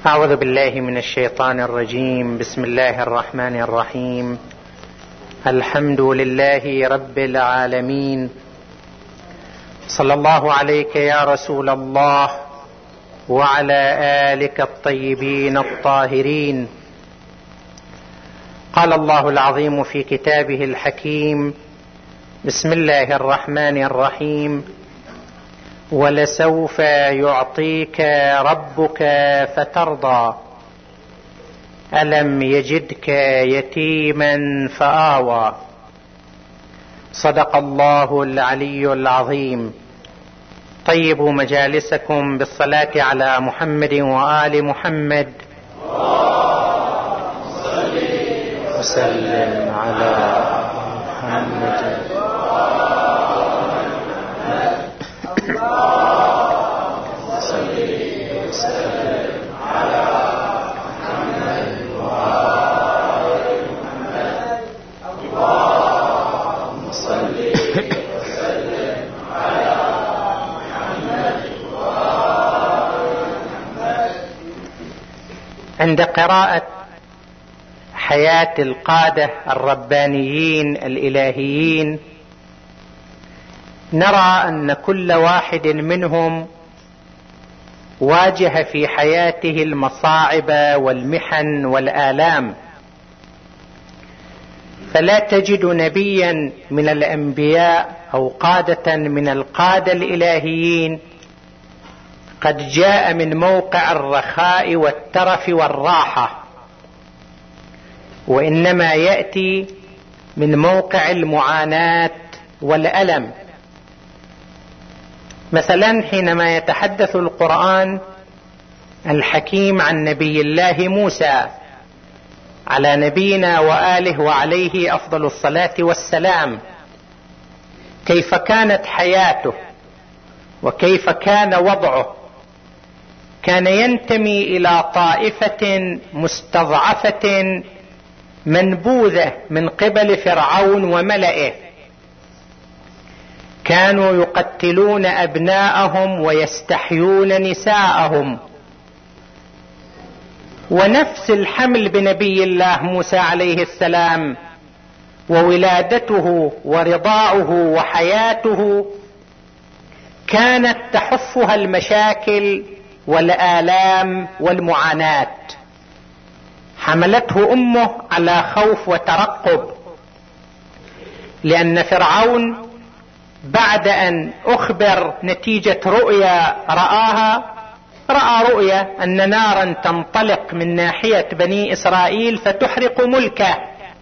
أعوذ بالله من الشيطان الرجيم. بسم الله الرحمن الرحيم. الحمد لله رب العالمين، صلى الله عليك يا رسول الله وعلى آلك الطيبين الطاهرين. قال الله العظيم في كتابه الحكيم: بسم الله الرحمن الرحيم: ولسوف يعطيك ربك فترضى ألم يجدك يتيما فآوى. صدق الله العلي العظيم. طيبوا مجالسكم بالصلاة على محمد وآل محمد، صل وسلم على محمد. عند قراءة حياة القادة الربانيين الإلهيين نرى أن كل واحد منهم واجه في حياته المصاعب والمحن والآلام، فلا تجد نبيا من الأنبياء أو قادة من القادة الإلهيين قد جاء من موقع الرخاء والترف والراحة، وإنما يأتي من موقع المعاناة والألم. مثلا حينما يتحدث القرآن الحكيم عن نبي الله موسى على نبينا وآله وعليه أفضل الصلاة والسلام، كيف كانت حياته وكيف كان وضعه. كان ينتمي إلى طائفة مستضعفة منبوذة من قبل فرعون وملئه، كانوا يقتلون أبناءهم ويستحيون نساءهم. ونفس الحمل بنبي الله موسى عليه السلام وولادته ورضاعه وحياته كانت تحفها المشاكل والآلام والمعاناة. حملته أمه على خوف وترقب، لأن فرعون بعد أن أخبر نتيجة رؤيا رأى رؤيا أن نارا تنطلق من ناحية بني إسرائيل فتحرق ملكه،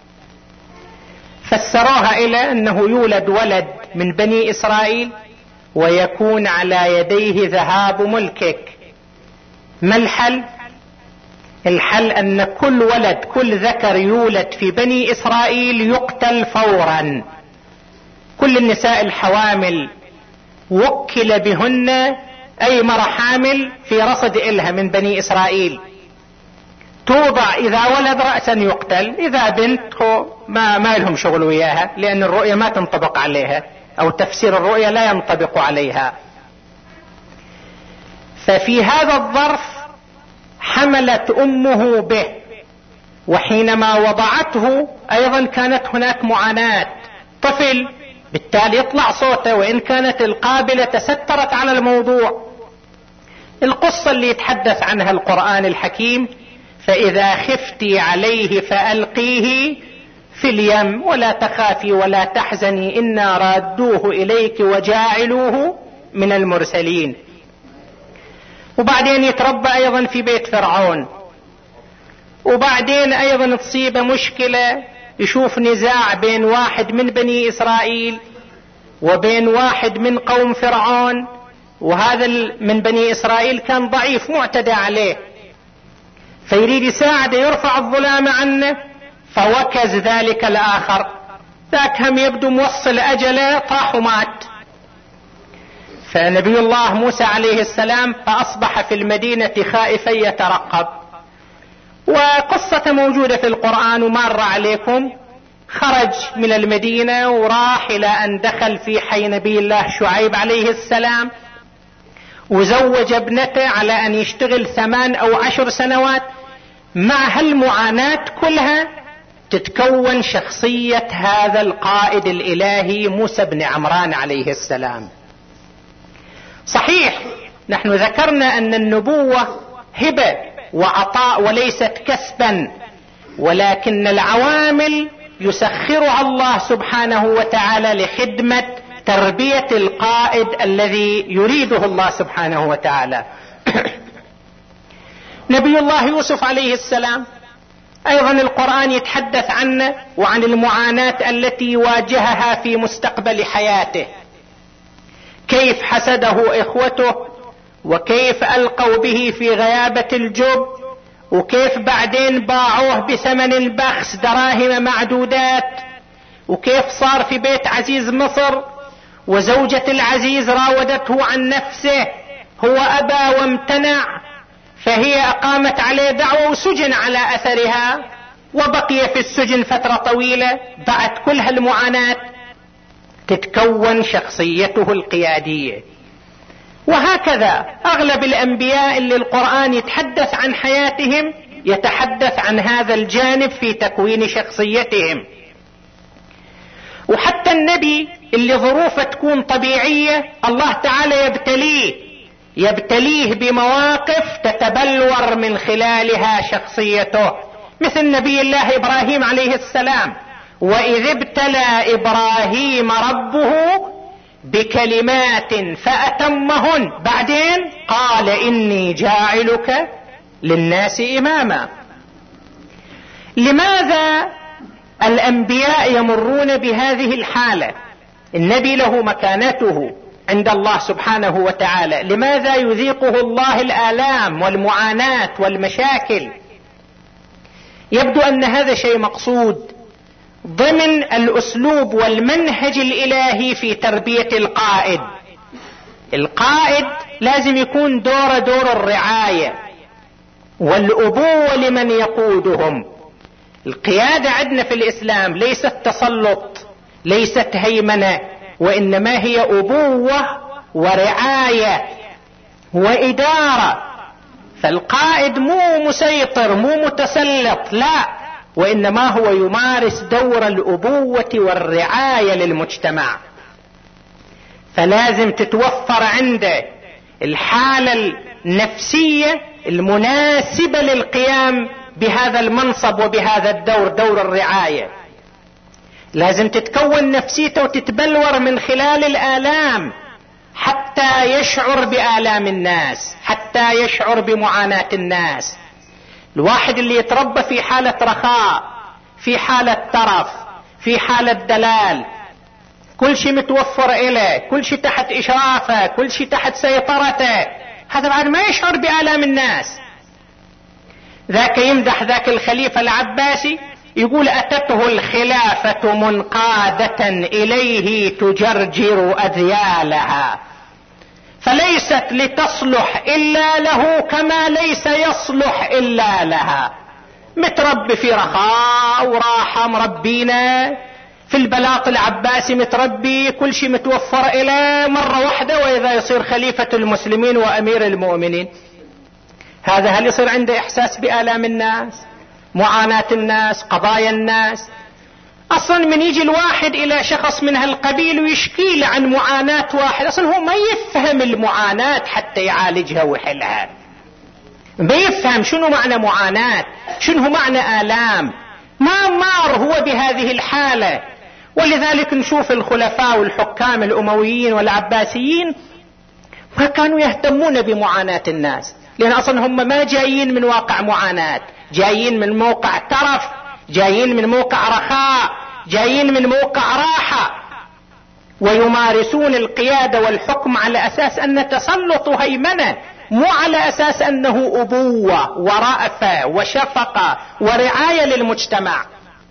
فسروها إلى أنه يولد ولد من بني إسرائيل ويكون على يديه ذهاب ملكك. ما الحل؟ الحل أن كل ولد، كل ذكر يولد في بني إسرائيل يقتل فورا. كل النساء الحوامل وكل بهن أي مرة حامل في رصد إلها من بني إسرائيل توضع، إذا ولد رأسا يقتل، إذا بنت ما لهم شغل وياها، لأن الرؤية ما تنطبق عليها أو تفسير الرؤية لا ينطبق عليها. ففي هذا الظرف حملت أمه به، وحينما وضعته أيضا كانت هناك معاناة. طفل بالتالي يطلع صوته، وإن كانت القابلة تسترت على الموضوع. القصة اللي يتحدث عنها القرآن الحكيم: فإذا خفتي عليه فألقيه في اليم ولا تخافي ولا تحزني إنا رادوه إليك وجاعلوه من المرسلين. وبعدين يتربى أيضا في بيت فرعون، وبعدين أيضا تصيب مشكلة، يشوف نزاع بين واحد من بني إسرائيل وبين واحد من قوم فرعون، وهذا من بني إسرائيل كان ضعيف معتدى عليه، فيريد يساعده يرفع الظلام عنه، فوكز ذلك الآخر، ذاك هم يبدو موصل أجله، طاح ومات. فنبي الله موسى عليه السلام فأصبح في المدينة خائفا يترقب. وقصة موجودة في القرآن ومر عليكم. خرج من المدينة وراح إلى أن دخل في حي نبي الله شعيب عليه السلام، وزوج ابنته على أن يشتغل 8 أو 10 سنوات. مع هالمعاناة كلها تتكون شخصية هذا القائد الإلهي موسى بن عمران عليه السلام. صحيح نحن ذكرنا أن النبوة هبة وعطاء وليست كسبا، ولكن العوامل يسخرها الله سبحانه وتعالى لخدمة تربية القائد الذي يريده الله سبحانه وتعالى. نبي الله يوسف عليه السلام أيضا القرآن يتحدث عنه وعن المعاناة التي واجهها في مستقبل حياته، كيف حسده إخوته، وكيف ألقوا به في غيابة الجب، وكيف بعدين باعوه بثمن بخس دراهم معدودات، وكيف صار في بيت عزيز مصر وزوجة العزيز راودته عن نفسه، هو أبى وامتنع، فهي أقامت عليه دعوة وسجن على أثرها وبقي في السجن فترة طويلة. بعد كل هالمعاناة تتكون شخصيته القيادية. وهكذا أغلب الأنبياء اللي القرآن يتحدث عن حياتهم يتحدث عن هذا الجانب في تكوين شخصيتهم. وحتى النبي اللي ظروفه تكون طبيعية الله تعالى يبتليه بمواقف تتبلور من خلالها شخصيته، مثل نبي الله إبراهيم عليه السلام: وإذ ابتلى إبراهيم ربه بكلمات فأتمهن، بعدين قال إني جاعلك للناس إماما. لماذا الأنبياء يمرون بهذه الحالة؟ النبي له مكانته عند الله سبحانه وتعالى، لماذا يذيقه الله الآلام والمعاناة والمشاكل؟ يبدو أن هذا شيء مقصود ضمن الأسلوب والمنهج الإلهي في تربية القائد. القائد لازم يكون دور الرعاية والأبوة لمن يقودهم. القيادة عندنا في الإسلام ليست تسلط، ليست هيمنة، وإنما هي أبوة ورعاية وإدارة. فالقائد مو مسيطر، مو متسلط، لا، وإنما هو يمارس دور الأبوة والرعاية للمجتمع. فلازم تتوفر عنده الحالة النفسية المناسبة للقيام بهذا المنصب وبهذا الدور، دور الرعاية. لازم تتكون نفسيته وتتبلور من خلال الآلام حتى يشعر بآلام الناس، حتى يشعر بمعاناة الناس. الواحد اللي يتربى في حالة رخاء، في حالة ترف، في حالة دلال، كل شيء متوفر إليه، كل شيء تحت إشرافه، كل شيء تحت سيطرته، هذا بعد ما يشعر بآلام الناس. ذاك يمدح ذاك الخليفة العباسي، يقول: أتته الخلافة منقادة إليه تجرجر أذيالها، فليست لتصلح إلا له كما ليس يصلح إلا لها. متربي في رخاء وراحة، مربينا في البلاط العباسي، متربي كل شيء متوفر إليه، مرة واحدة وإذا يصير خليفة المسلمين وأمير المؤمنين، هذا هل يصير عنده إحساس بآلام الناس، معاناة الناس، قضايا الناس؟ أصلا من يجي الواحد إلى شخص من هالقبيل ويشكي له عن معاناة واحد، أصلا هو ما يفهم المعاناة حتى يعالجها ويحلها، ما يفهم شنو معنى معاناة، شنو معنى آلام، ما مار هو بهذه الحالة. ولذلك نشوف الخلفاء والحكام الأمويين والعباسيين ما كانوا يهتمون بمعاناة الناس، لأن أصلا هم ما جايين من واقع معاناة، جايين من موقع ترف، جايين من موقع رخاء، جايين من موقع راحة، ويمارسون القيادة والحكم على أساس أن تسلط هيمنة، مو على أساس أنه أبوة ورأفة وشفقة ورعاية للمجتمع.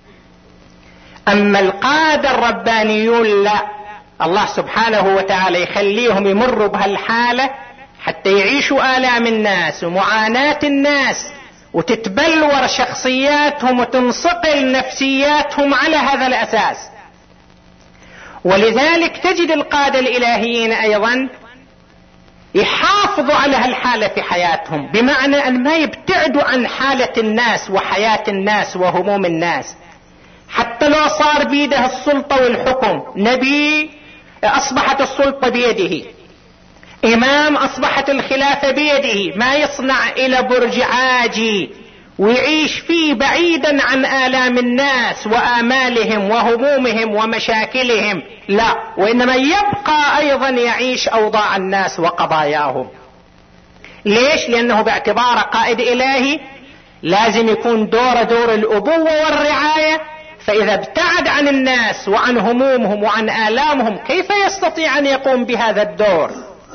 أما القادة الربانيون لا، الله سبحانه وتعالى يخليهم يمروا بهالحالة حتى يعيشوا آلام الناس ومعاناة الناس، وتتبلور شخصياتهم وتنصقل نفسياتهم على هذا الأساس. ولذلك تجد القادة الإلهيين أيضا يحافظوا على هالحالة في حياتهم، بمعنى أن ما يبتعدوا عن حالة الناس وحياة الناس وهموم الناس. حتى لو صار بيده السلطة والحكم، نبي أصبحت السلطة بيده، إمام أصبحت الخلافة بيده، ما يصنع إلى برج عاجي ويعيش فيه بعيدا عن آلام الناس وآمالهم وهمومهم ومشاكلهم، لا، وإنما يبقى أيضا يعيش أوضاع الناس وقضاياهم. ليش؟ لأنه باعتباره قائد إلهي لازم يكون دور الأبوة والرعاية، فإذا ابتعد عن الناس وعن همومهم وعن آلامهم كيف يستطيع أن يقوم بهذا الدور؟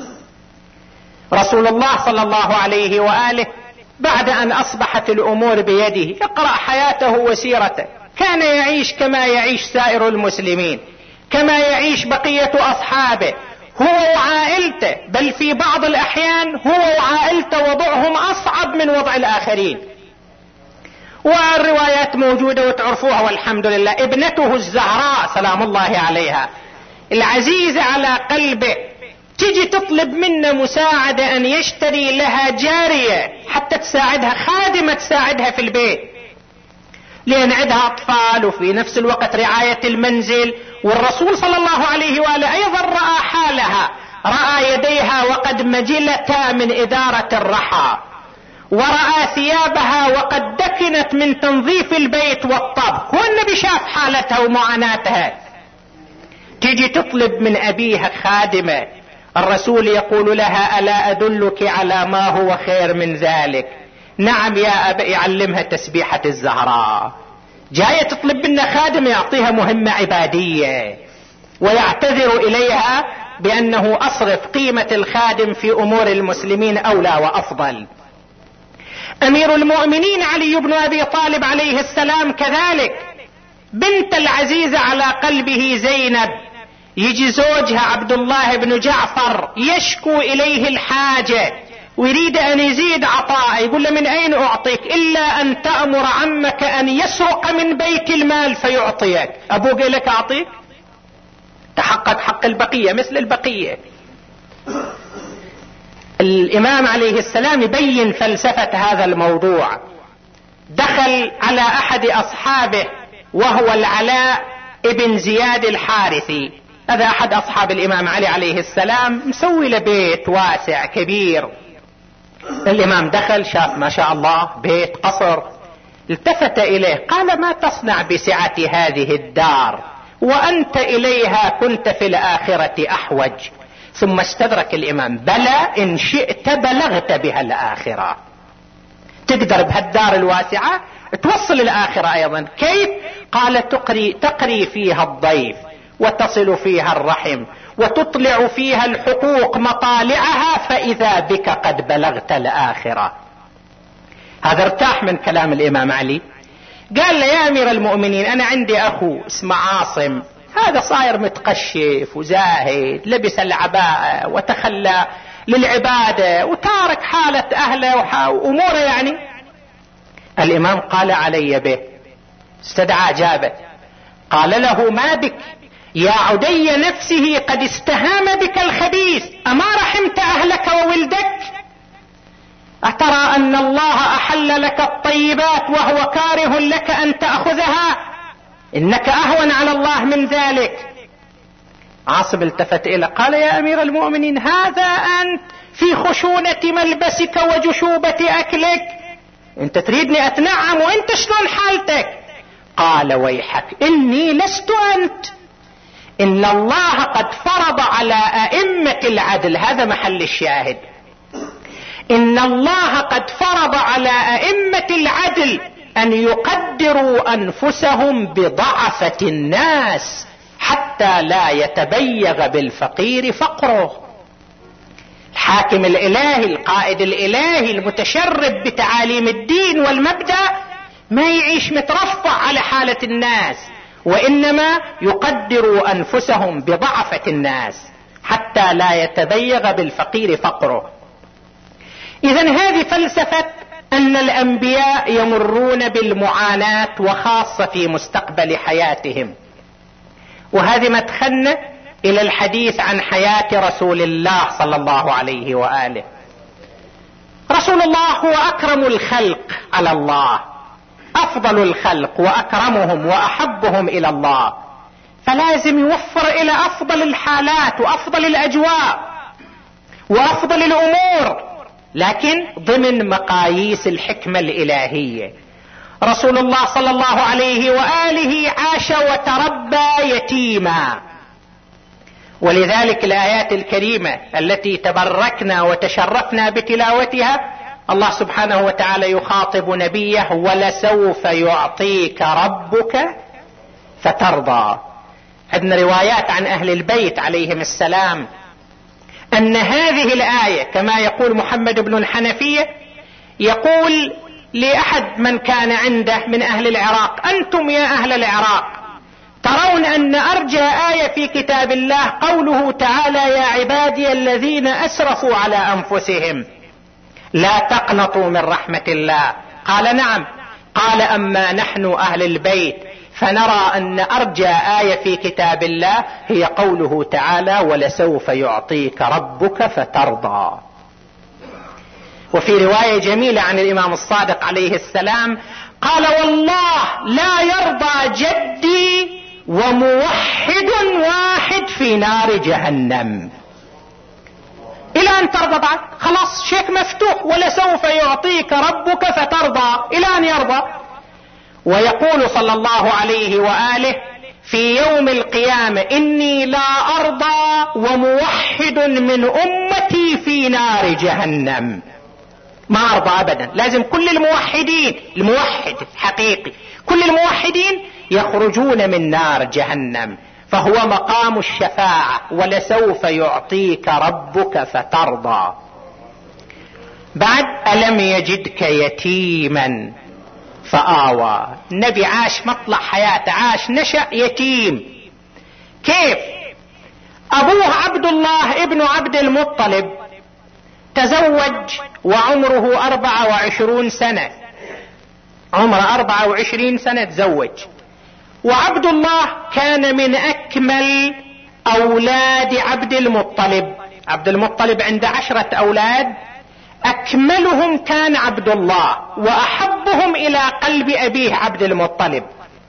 رسول الله صلى الله عليه وآله بعد أن أصبحت الأمور بيده، اقرأ حياته وسيرته، كان يعيش كما يعيش سائر المسلمين، كما يعيش بقية أصحابه، هو وعائلته، بل في بعض الأحيان هو وعائلته وضعهم أصعب من وضع الآخرين. والروايات موجودة وتعرفوها والحمد لله. ابنته الزهراء سلام الله عليها العزيزة على قلبه تجي تطلب منه مساعدة أن يشتري لها جارية حتى تساعدها، خادمة تساعدها في البيت، لأن عندها أطفال وفي نفس الوقت رعاية المنزل. والرسول صلى الله عليه وآله أيضا رأى حالها، رأى يديها وقد مجلتا من إدارة الرحى، ورأى ثيابها وقد دكنت من تنظيف البيت والطبخ، والنبي شاف حالتها ومعاناتها. تيجي تطلب من أبيها خادمة، الرسول يقول لها: ألا أدلك على ما هو خير من ذلك؟ نعم يا أبا، يعلمها تسبيحة الزهراء. جاية تطلب منا خادمة يعطيها مهمة عبادية، ويعتذر إليها بأنه أصرف قيمة الخادم في أمور المسلمين أولى وأفضل. أمير المؤمنين علي بن أبي طالب عليه السلام كذلك، بنت العزيزة على قلبه زينب، يجي زوجها عبد الله بن جعفر يشكو إليه الحاجة ويريد أن يزيد عطاء، يقول له: من أين أعطيك إلا أن تأمر عمك أن يسرق من بيت المال فيعطيك. أبوك لك أعطيك؟ تحقق حق البقية مثل البقية. الإمام عليه السلام يبين فلسفة هذا الموضوع. دخل على أحد أصحابه وهو العلاء ابن زياد الحارثي، هذا أحد أصحاب الإمام علي عليه السلام، مسوي له بيت واسع كبير. الإمام دخل شاف ما شاء الله بيت قصر، التفت إليه قال: ما تصنع بسعة هذه الدار وأنت إليها كنت في الآخرة أحوج. ثم استدرك الإمام: بلى إن شئت بلغت بها الآخرة، تقدر بهالدار الواسعة توصل الآخرة أيضا. كيف؟ قال: تقري فيها الضيف وتصل فيها الرحم وتطلع فيها الحقوق مطالعها، فإذا بك قد بلغت الآخرة. هذا ارتاح من كلام الإمام علي. قال له: يا أمير المؤمنين، أنا عندي أخو اسمه عاصم، هذا صاير متقشف وزاهد، لبس العباءة وتخلى للعبادة وتارك حالة أهله وأموره يعني. الإمام قال: علي به. استدعى جابه، قال له: ما بك يا عدي نفسه، قد استهام بك الخبيث، أما رحمت أهلك وولدك؟ أترى أن الله أحل لك الطيبات وهو كاره لك أن تأخذها؟ إنك أهون على الله من ذلك. عاصم التفت إليه قال: يا أمير المؤمنين، هذا أنت في خشونة ملبسك وجشوبة أكلك، أنت تريدني أتنعم وأنت شلون حالتك؟ قال: ويحك، إني لست أنت، إن الله قد فرض على أئمة العدل، هذا محل الشاهد، إن الله قد فرض على أئمة العدل أن يقدروا أنفسهم بضعفة الناس حتى لا يتبيغ بالفقير فقره. الحاكم الإلهي، القائد الإلهي المتشرب بتعاليم الدين والمبدأ، ما يعيش مترفع على حالة الناس، وإنما يقدروا أنفسهم بضعفة الناس حتى لا يتبيغ بالفقير فقره. إذن هذه فلسفة أن الأنبياء يمرون بالمعاناة، وخاصة في مستقبل حياتهم، وهذه مدخلنا إلى الحديث عن حياة رسول الله صلى الله عليه وآله. رسول الله هو أكرم الخلق على الله، أفضل الخلق وأكرمهم وأحبهم إلى الله، فلازم يوفر إلى أفضل الحالات وأفضل الأجواء وأفضل الأمور، لكن ضمن مقاييس الحكمة الإلهية. رسول الله صلى الله عليه وآله عاش وتربى يتيما، ولذلك الآيات الكريمة التي تبركنا وتشرفنا بتلاوتها الله سبحانه وتعالى يخاطب نبيه: ولسوف يعطيك ربك فترضى. عندنا روايات عن أهل البيت عليهم السلام أن هذه الآية كما يقول محمد بن الحنفية، يقول لأحد من كان عنده من أهل العراق: أنتم يا أهل العراق ترون أن أرجى آية في كتاب الله قوله تعالى: يا عبادي الذين أسرفوا على أنفسهم لا تقنطوا من رحمة الله. قال: نعم. قال: أما نحن أهل البيت فنرى أن أرجى آية في كتاب الله هي قوله تعالى: ولسوف يعطيك ربك فترضى. وفي رواية جميلة عن الإمام الصادق عليه السلام قال: والله لا يرضى جدي وموحد واحد في نار جهنم إلى أن ترضى. بعد خلاص شيك مفتوح، ولسوف يعطيك ربك فترضى إلى أن يرضى. ويقول صلى الله عليه وآله في يوم القيامة: إني لا أرضى وموحد من أمتي في نار جهنم. ما أرضى أبدا، لازم كل الموحدين، الموحد الحقيقي كل الموحدين يخرجون من نار جهنم، فهو مقام الشفاعة: ولسوف يعطيك ربك فترضى. بعد: ألم يجدك يتيما فآوى. النبي عاش مطلع حياته، عاش نشأ يتيم. كيف؟ أبوه عبد الله ابن عبد المطلب تزوج وعمره 24 سنة، عمره 24 سنة تزوج. وعبد الله كان من أكمل أولاد عبد المطلب. عبد المطلب عنده 10 أولاد، أكملهم كان عبد الله وأحبهم إلى قلب أبيه عبد المطلب.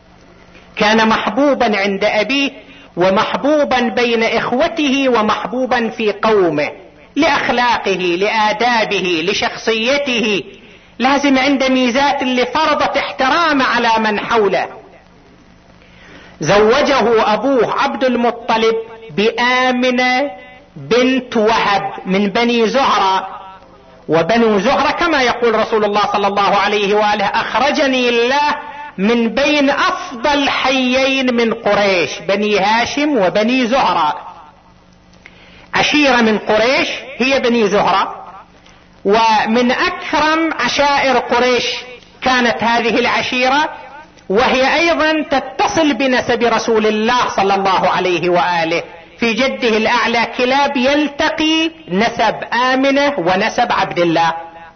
كان محبوبا عند أبيه ومحبوبا بين إخوته ومحبوبا في قومه، لأخلاقه، لآدابه، لشخصيته. لازم عنده ميزات اللي فرضت احترام على من حوله. زوجه أبوه عبد المطلب بآمنة بنت وهب من بني زهرة. وبنو زهرة كما يقول رسول الله صلى الله عليه وآله: أخرجني الله من بين أفضل حيين من قريش، بني هاشم وبني زهرة. عشيرة من قريش هي بني زهرة، ومن أكرم عشائر قريش كانت هذه العشيرة، وهي أيضا تتصل بنسب رسول الله صلى الله عليه وآله. في جده الأعلى كلاب يلتقي نسب آمنة ونسب عبد الله.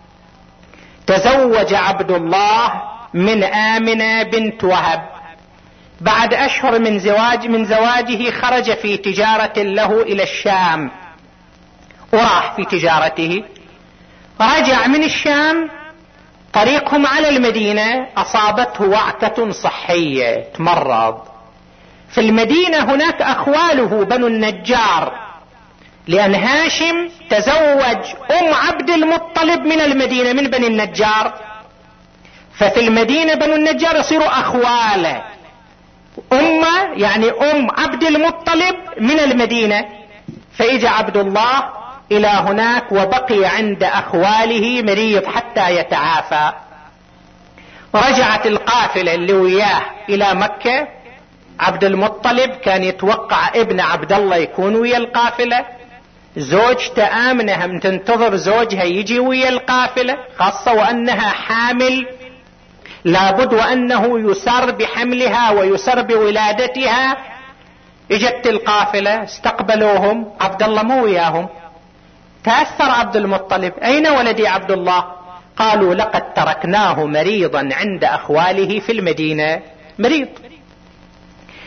تزوج عبد الله من آمنة بنت وهب. بعد أشهر من زواجه خرج في تجارة له إلى الشام، وراح في تجارته. رجع من الشام، طريقهم على المدينة أصابته وعكة صحية، تمرض. في المدينة هناك أخواله بنو النجار، لأن هاشم تزوج عبد المطلب من المدينة من بني النجار، ففي المدينة بنو النجار يصيروا أخواله. يعني عبد المطلب من المدينة، فإجا عبد الله إلى هناك وبقي عند أخواله مريض حتى يتعافى. رجعت القافلة اللي وياه إلى مكة. عبد المطلب كان يتوقع ابن عبد الله يكون ويا القافلة، زوجته آمنة هم تنتظر زوجها يجي ويا القافلة، خاصة وأنها حامل، لابد وأنه يسر بحملها ويسر بولادتها. اجت القافلة، استقبلوهم، عبد الله مو وياهم. تأثر عبد المطلب: أين ولدي عبد الله؟ قالوا: لقد تركناه مريضا عند أخواله في المدينة، مريض.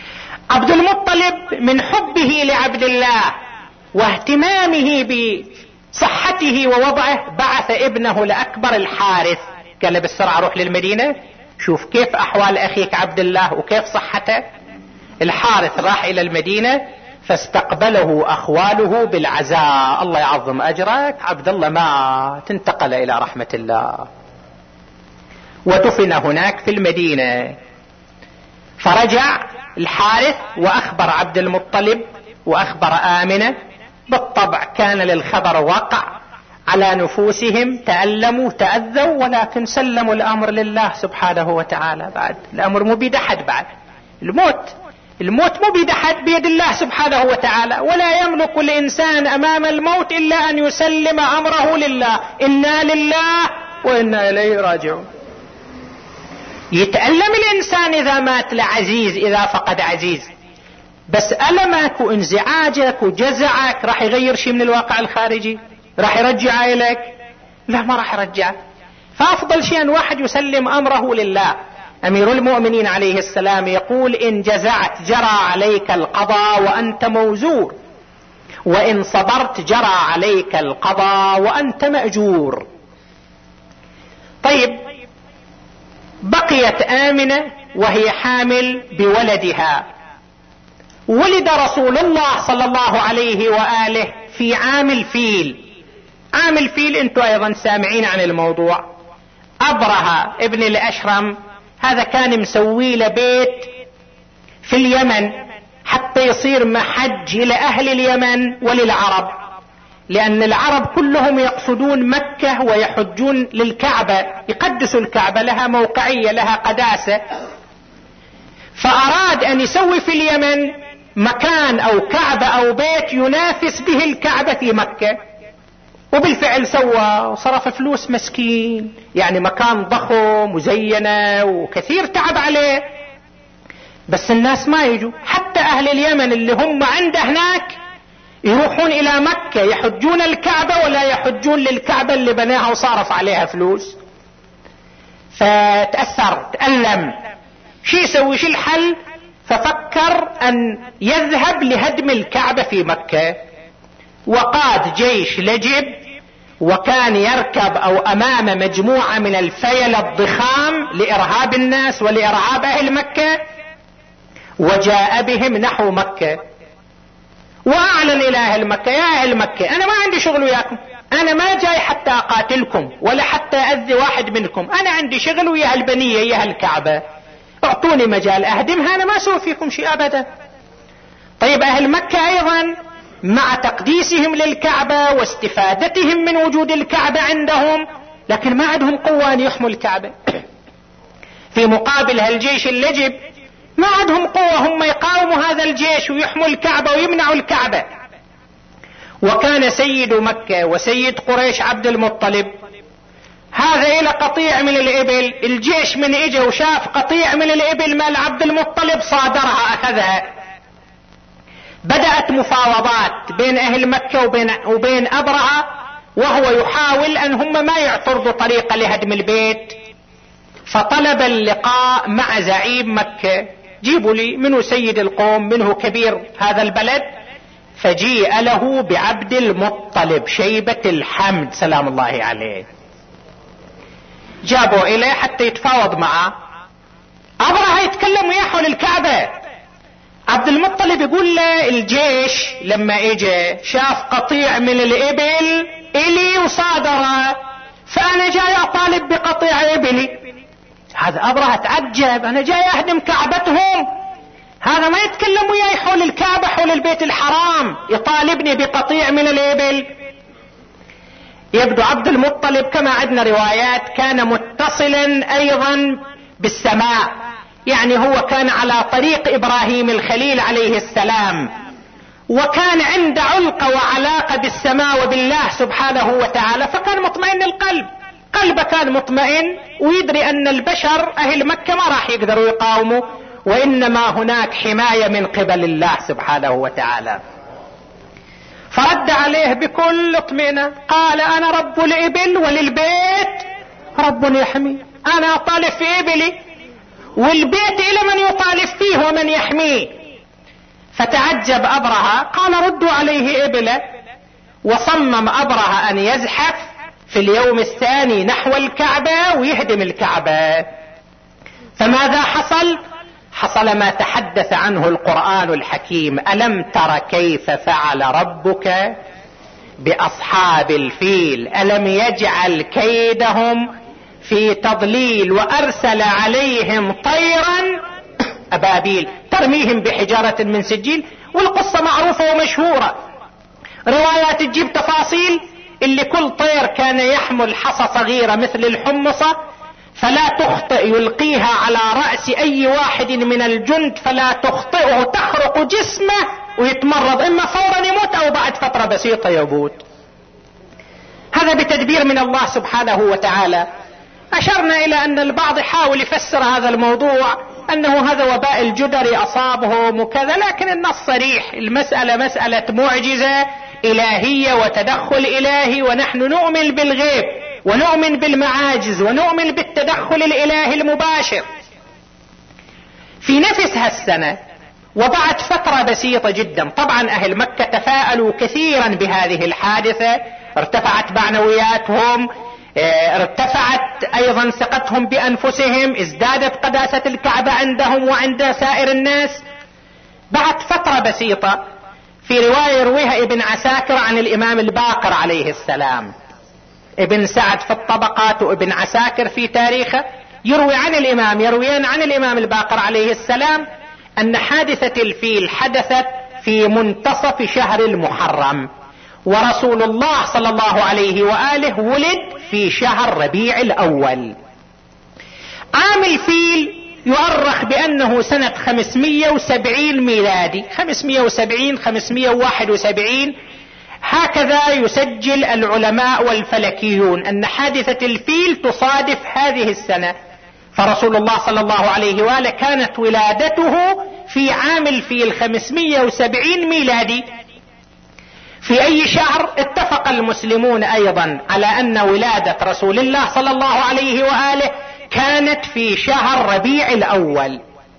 عبد المطلب من حبه لعبد الله واهتمامه بصحته ووضعه بعث ابنه لأكبر الحارث، قال بالسرعة روح للمدينة شوف كيف أحوال أخيك عبد الله وكيف صحته. الحارث راح إلى المدينة فاستقبله أخواله بالعزاء، الله يعظم أجرك عبد الله مات انتقل إلى رحمة الله ودفن هناك في المدينة. فرجع الحارث وأخبر عبد المطلب وأخبر آمنة. بالطبع كان للخبر وقع على نفوسهم، تألموا تأذوا، ولكن سلموا الأمر لله سبحانه وتعالى. بعد الأمر مو بيد أحد، بعد الموت مو بيد أحد، بيد الله سبحانه وتعالى. ولا يملك الإنسان أمام الموت إلا أن يسلم أمره لله، إنا لله وإنا إليه راجعون. يتألم الإنسان إذا مات لعزيز، إذا فقد عزيز، بس ألمك وانزعاجك وجزعك راح يغير شيء من الواقع الخارجي؟ راح يرجع إليك؟ لا، ما راح يرجع. فأفضل شيء أن واحد يسلم أمره لله. أمير المؤمنين عليه السلام يقول إن جزعت جرى عليك القضاء وأنت موزور، وإن صبرت جرى عليك القضاء وأنت مأجور. طيب، بقيت آمنة وهي حامل بولدها. ولد رسول الله صلى الله عليه وآله في عام الفيل. عام الفيل انتم ايضا سامعين عن الموضوع. أبرهة ابن الأشرم هذا كان مسوي له بيت في اليمن حتى يصير محج لأهل اليمن وللعرب، لأن العرب كلهم يقصدون مكة ويحجون للكعبة، يقدسوا الكعبة، لها موقعية، لها قداسة. فأراد أن يسوي في اليمن مكان أو كعبة أو بيت ينافس به الكعبة في مكة، وبالفعل سوى وصرف فلوس مسكين، يعني مكان ضخم مزينة وكثير تعب عليه، بس الناس ما يجوا. حتى أهل اليمن اللي هم عنده هناك يروحون إلى مكة يحجون الكعبة ولا يحجون للكعبة اللي بناها وصارف عليها فلوس. فتأثر، تألم، شو يسوي، شو الحل؟ ففكر أن يذهب لهدم الكعبة في مكة، وقاد جيش لجب، وكان يركب أو أمام مجموعة من الفيل الضخام لإرهاب الناس ولإرهاب أهل مكة، وجاء بهم نحو مكة وأعلن إلى أهل مكة: يا أهل مكة، أنا ما عندي شغل وياكم، أنا ما جاي حتى أقاتلكم ولا حتى أذي واحد منكم، أنا عندي شغل ويا البنية يا الكعبة، اعطوني مجال أهدمها، أنا ما أسوي فيكم شيء أبدا. طيب، أهل مكة أيضا مع تقديسهم للكعبة واستفادتهم من وجود الكعبة عندهم، لكن ما عندهم قوة أن يحموا الكعبة. في مقابل هالجيش اللجب ما عندهم قوة هم يقاوموا هذا الجيش ويحموا الكعبة ويمنعوا الكعبة. وكان سيد مكة وسيد قريش عبد المطلب هذا إلى قطيع من الإبل، الجيش من إجا وشاف قطيع من الإبل مال عبد المطلب صادرها أخذها. بدأت مفاوضات بين أهل مكة وبين أبرهة، وهو يحاول أن هم ما يعترضوا طريقة لهدم البيت. فطلب اللقاء مع زعيم مكة: جيبوا لي منه سيد القوم، منه كبير هذا البلد. فجيء له بعبد المطلب شيبة الحمد سلام الله عليه، جابوا إليه حتى يتفاوض معه. أبرهة يتكلم وياه حول الكعبة. عبد المطلب يقول له: الجيش لما اجى شاف قطيع من الإبل إلي وصادره، فأنا جاي أطالب بقطيع إبلي. هذا أبرهة تعجب: أنا جاي أهدم كعبتهم، هذا ما يتكلم وياي حول الكعبة حول البيت الحرام، يطالبني بقطيع من الإبل. يبدو عبد المطلب كما عندنا روايات كان متصلا أيضا بالسماء، يعني هو كان على طريق إبراهيم الخليل عليه السلام، وكان عنده علقة وعلاقة بالسماء وبالله سبحانه وتعالى، فكان مطمئن القلب، قلبه كان مطمئن، ويدري أن البشر أهل مكة ما راح يقدروا يقاوموا، وإنما هناك حماية من قبل الله سبحانه وتعالى. فرد عليه بكل اطمئنان، قال: أنا رب الإبل وللبيت رب يحمي، أنا أطالب في إبلي، والبيت إلى من يطالب فيه ومن يحميه. فتعجب أبرهة، قال ردوا عليه إبله. وصمم أبرهة أن يزحف في اليوم الثاني نحو الكعبة ويهدم الكعبة. فماذا حصل؟ حصل ما تحدث عنه القرآن الحكيم: ألم تر كيف فعل ربك بأصحاب الفيل ألم يجعل كيدهم في تضليل وأرسل عليهم طيرا أبابيل ترميهم بحجارة من سجيل. والقصة معروفة ومشهورة، روايات تجيب تفاصيل، اللي كل طير كان يحمل حصى صغيرة مثل الحمصة فلا تخطئ يلقيها على رأس أي واحد من الجند فلا تخطئه تخرق جسمه ويتمرض، إما فورا يموت أو بعد فترة بسيطة يموت. هذا بتدبير من الله سبحانه وتعالى. أشرنا إلى أن البعض يحاول يفسر هذا الموضوع أنه هذا وباء الجدري أصابهم وكذا، لكن النص صريح، المسألة مسألة معجزة إلهية وتدخل إلهي، ونحن نؤمن بالغيب ونؤمن بالمعاجز ونؤمن بالتدخل الإلهي المباشر. في نفس هالسنة وبعد فترة بسيطة جدا، طبعا أهل مكة تفاءلوا كثيرا بهذه الحادثة، ارتفعت معنوياتهم، ارتفعت أيضا ثقتهم بأنفسهم، ازدادت قداسة الكعبة عندهم وعند سائر الناس. بعد فترة بسيطة في رواية يرويها ابن عساكر عن الإمام الباقر عليه السلام، ابن سعد في الطبقات وابن عساكر في تاريخه يرويان عن الإمام الباقر عليه السلام أن حادثة الفيل حدثت في منتصف شهر المحرم، ورسول الله صلى الله عليه وآله ولد في شهر ربيع الأول. عام الفيل يؤرخ بأنه سنة 570 ميلادي، 570 571، هكذا يسجل العلماء والفلكيون أن حادثة الفيل تصادف هذه السنة. فرسول الله صلى الله عليه وآله كانت ولادته في عام الفيل 570 ميلادي. في أي شهر؟ اتفق المسلمون أيضا على أن ولادة رسول الله صلى الله عليه وآله كانت في شهر ربيع الأول.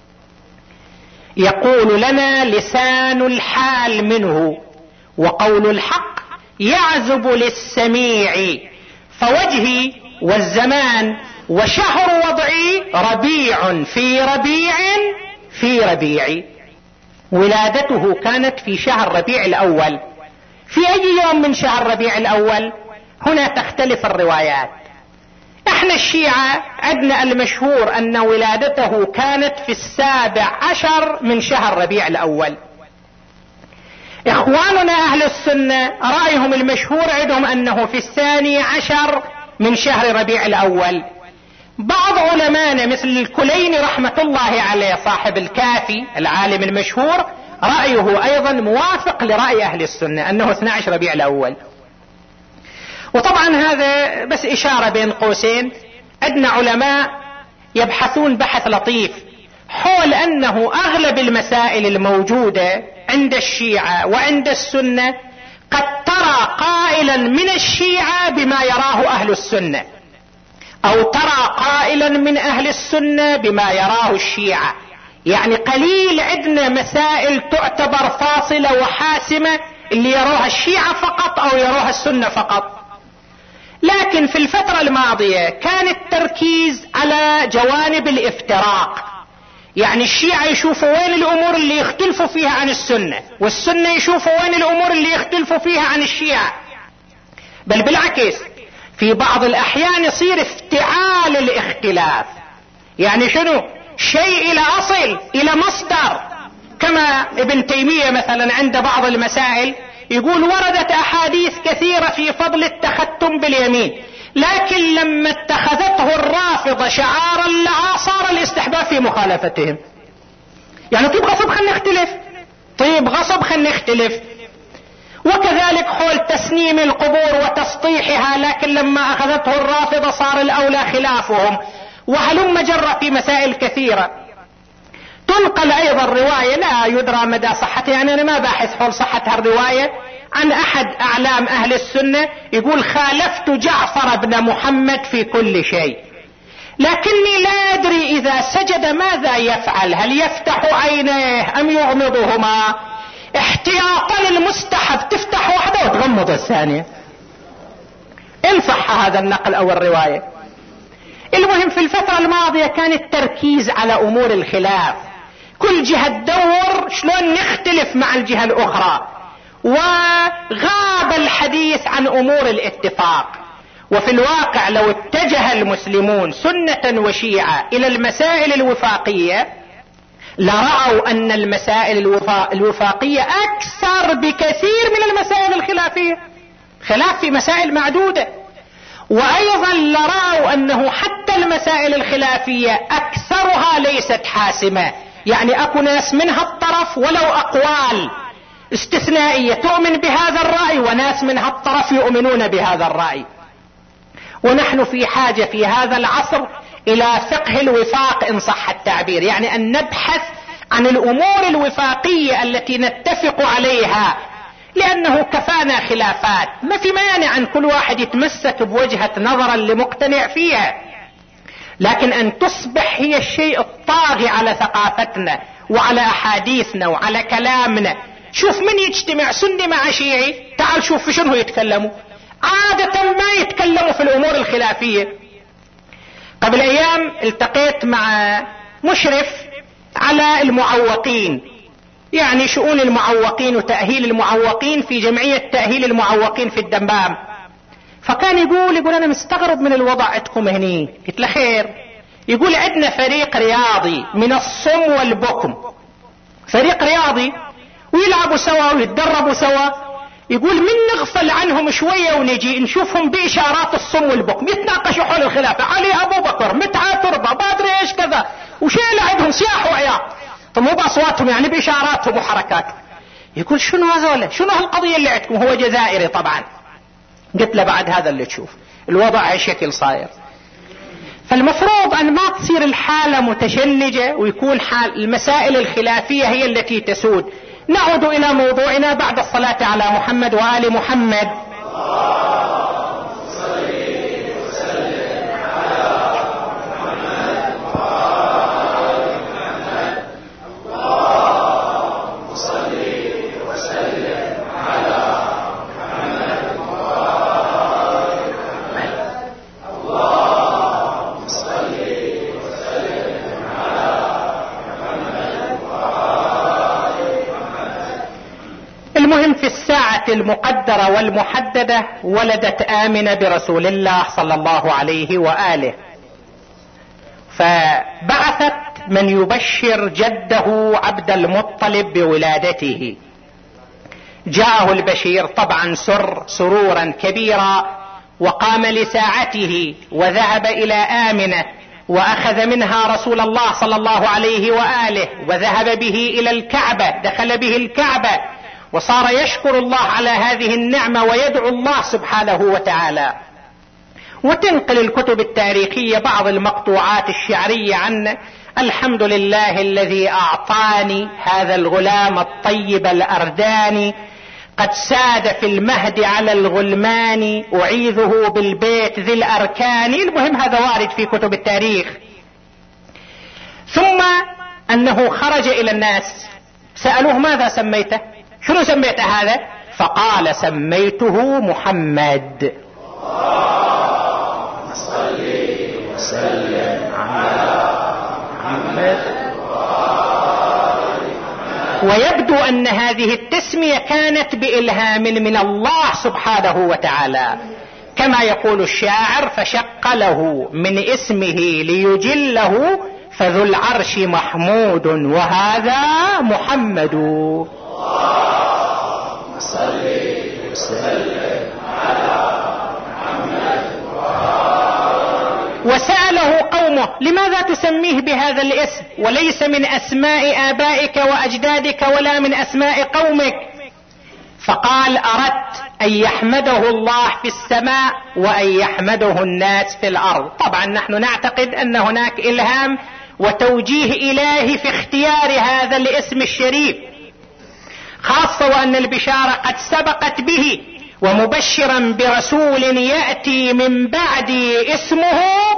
يقول لنا لسان الحال منه وقول الحق يعزب للسميع، فوجهي والزمان وشهر وضعي ربيع في ربيع في ربيع. ولادته كانت في شهر ربيع الأول. في أي يوم من شهر ربيع الأول؟ هنا تختلف الروايات. احنا الشيعة عندنا المشهور أن ولادته كانت في 17 من شهر ربيع الأول. إخواننا أهل السنة رأيهم المشهور عندهم أنه في 12 من شهر ربيع الأول. بعض علماءنا مثل الكليني رحمة الله عليه صاحب الكافي العالم المشهور رأيه أيضا موافق لرأي أهل السنة أنه 12 ربيع الأول. وطبعا هذا بس إشارة بين قوسين، عندنا علماء يبحثون بحث لطيف حول أنه أغلب المسائل الموجودة عند الشيعة وعند السنة قد ترى قائلا من الشيعة بما يراه أهل السنة، أو ترى قائلا من أهل السنة بما يراه الشيعة. يعني قليل عندنا مسائل تعتبر فاصلة وحاسمة اللي يروها الشيعة فقط أو يروها السنة فقط. لكن في الفترة الماضية كان التركيز على جوانب الافتراق، يعني الشيعة يشوفوا وين الأمور اللي يختلفوا فيها عن السنة، والسنة يشوفوا وين الأمور اللي يختلفوا فيها عن الشيعة. بل بالعكس في بعض الأحيان يصير افتعال الاختلاف. يعني شنو؟ شيء إلى أصل إلى مصدر، كما ابن تيمية مثلا عند بعض المسائل يقول وردت أحاديث كثيرة في فضل التختم باليمين، لكن لما اتخذته الرافضة شعارا لها صار الاستحباب في مخالفتهم. يعني طيب غصب خلنا نختلف، طيب غصب خلنا نختلف. وكذلك حول تسنيم القبور وتسطيحها، لكن لما أخذته الرافضة صار الأولى خلافهم. وهلم جرى في مسائل كثيرة. تنقل أيضا رواية لا يدرى مدى صحتها، يعني أنا ما باحث حول صحتها الرواية، عن أحد أعلام أهل السنة يقول خالفت جعفر بن محمد في كل شيء، لكني لا يدري إذا سجد ماذا يفعل، هل يفتح عينيه أم يغمضهما؟ احتياطا للمستحب تفتح واحدة وتغمض الثانية إن صح هذا النقل أو الرواية. المهم في الفترة الماضية كان التركيز على أمور الخلاف، كل جهة تدور شلون نختلف مع الجهة الأخرى، وغاب الحديث عن أمور الاتفاق. وفي الواقع لو اتجه المسلمون سنة وشيعة إلى المسائل الوفاقية لرأوا أن المسائل الوفاقية أكثر بكثير من المسائل الخلافية، خلاف في مسائل معدودة. وأيضا لرأوا أنه حتى المسائل الخلافية أكثرها ليست حاسمة، يعني أكو ناس منها الطرف ولو أقوال استثنائية تؤمن بهذا الرأي، وناس منها الطرف يؤمنون بهذا الرأي. ونحن في حاجة في هذا العصر إلى فقه الوفاق إن صح التعبير، يعني أن نبحث عن الأمور الوفاقية التي نتفق عليها، لأنه كفانا خلافات. ما في مانع أن كل واحد يتمسك بوجهة نظر اللي مقتنع فيها، لكن أن تصبح هي الشيء الطاغي على ثقافتنا وعلى أحاديثنا وعلى كلامنا. شوف من يجتمع سني مع شيعي، تعال شوف في شنو يتكلموا، عادة ما يتكلموا في الأمور الخلافية. قبل أيام التقيت مع مشرف على المعوقين، يعني شؤون المعوقين وتأهيل المعوقين في جمعية تأهيل المعوقين في الدمام. فكان يقول أنا مستغرب من الوضع عندكم هني. قلت له خير. يقول عندنا فريق رياضي من الصم والبكم، فريق رياضي ويلعبوا سوا ويتدربوا سوا. يقول من نغفل عنهم شوية ونجي نشوفهم بإشارات الصم والبكم يتناقشوا حول الخلافة، علي أبو بكر متعة تربة بادري إيش كذا وشيء عندهم سياح وعياط، طب مو بأصواتهم يعني بإشاراتهم وحركات. يقول شنو هذول، شنو هالقضية اللي عندكم؟ هو جزائري طبعا. قلت له بعد هذا اللي تشوف الوضع هالشكل صاير. فالمفروض أن ما تصير الحالة متشنجة ويكون حال المسائل الخلافية هي التي تسود. نعود إلى موضوعنا بعد الصلاة على محمد وآل محمد. المهم في الساعة المقدرة والمحددة ولدت آمنة برسول الله صلى الله عليه وآله، فبعثت من يبشر جده عبد المطلب بولادته. جاءه البشير طبعا سرورا كبيرا، وقام لساعته وذهب إلى آمنة وأخذ منها رسول الله صلى الله عليه وآله وذهب به إلى الكعبة، دخل به الكعبة وصار يشكر الله على هذه النعمة ويدعو الله سبحانه وتعالى. وتنقل الكتب التاريخية بعض المقطوعات الشعرية عنه: الحمد لله الذي أعطاني هذا الغلام الطيب الأرداني، قد ساد في المهد على الغلمان، أعيذه بالبيت ذي الأركان. المهم هذا وارد في كتب التاريخ. ثم أنه خرج إلى الناس، سألوه ماذا سميته، شنو سميته هذا؟ فقال سميته محمد. اللهم صل وسلم على محمد. ويبدو أن هذه التسمية كانت بإلهام من الله سبحانه وتعالى، كما يقول الشاعر: فشق له من اسمه ليجله، فذو العرش محمود وهذا محمد. اللهم صل وسلم على محمد. وسأله قومه: لماذا تسميه بهذا الاسم وليس من أسماء آبائك وأجدادك ولا من أسماء قومك؟ فقال: أردت أن يحمده الله في السماء وأن يحمده الناس في الأرض. طبعا نحن نعتقد أن هناك إلهام وتوجيه إلهي في اختيار هذا الاسم الشريف، خاصة وأن البشارة قد سبقت به: ومبشرا برسول يأتي من بعدي اسمه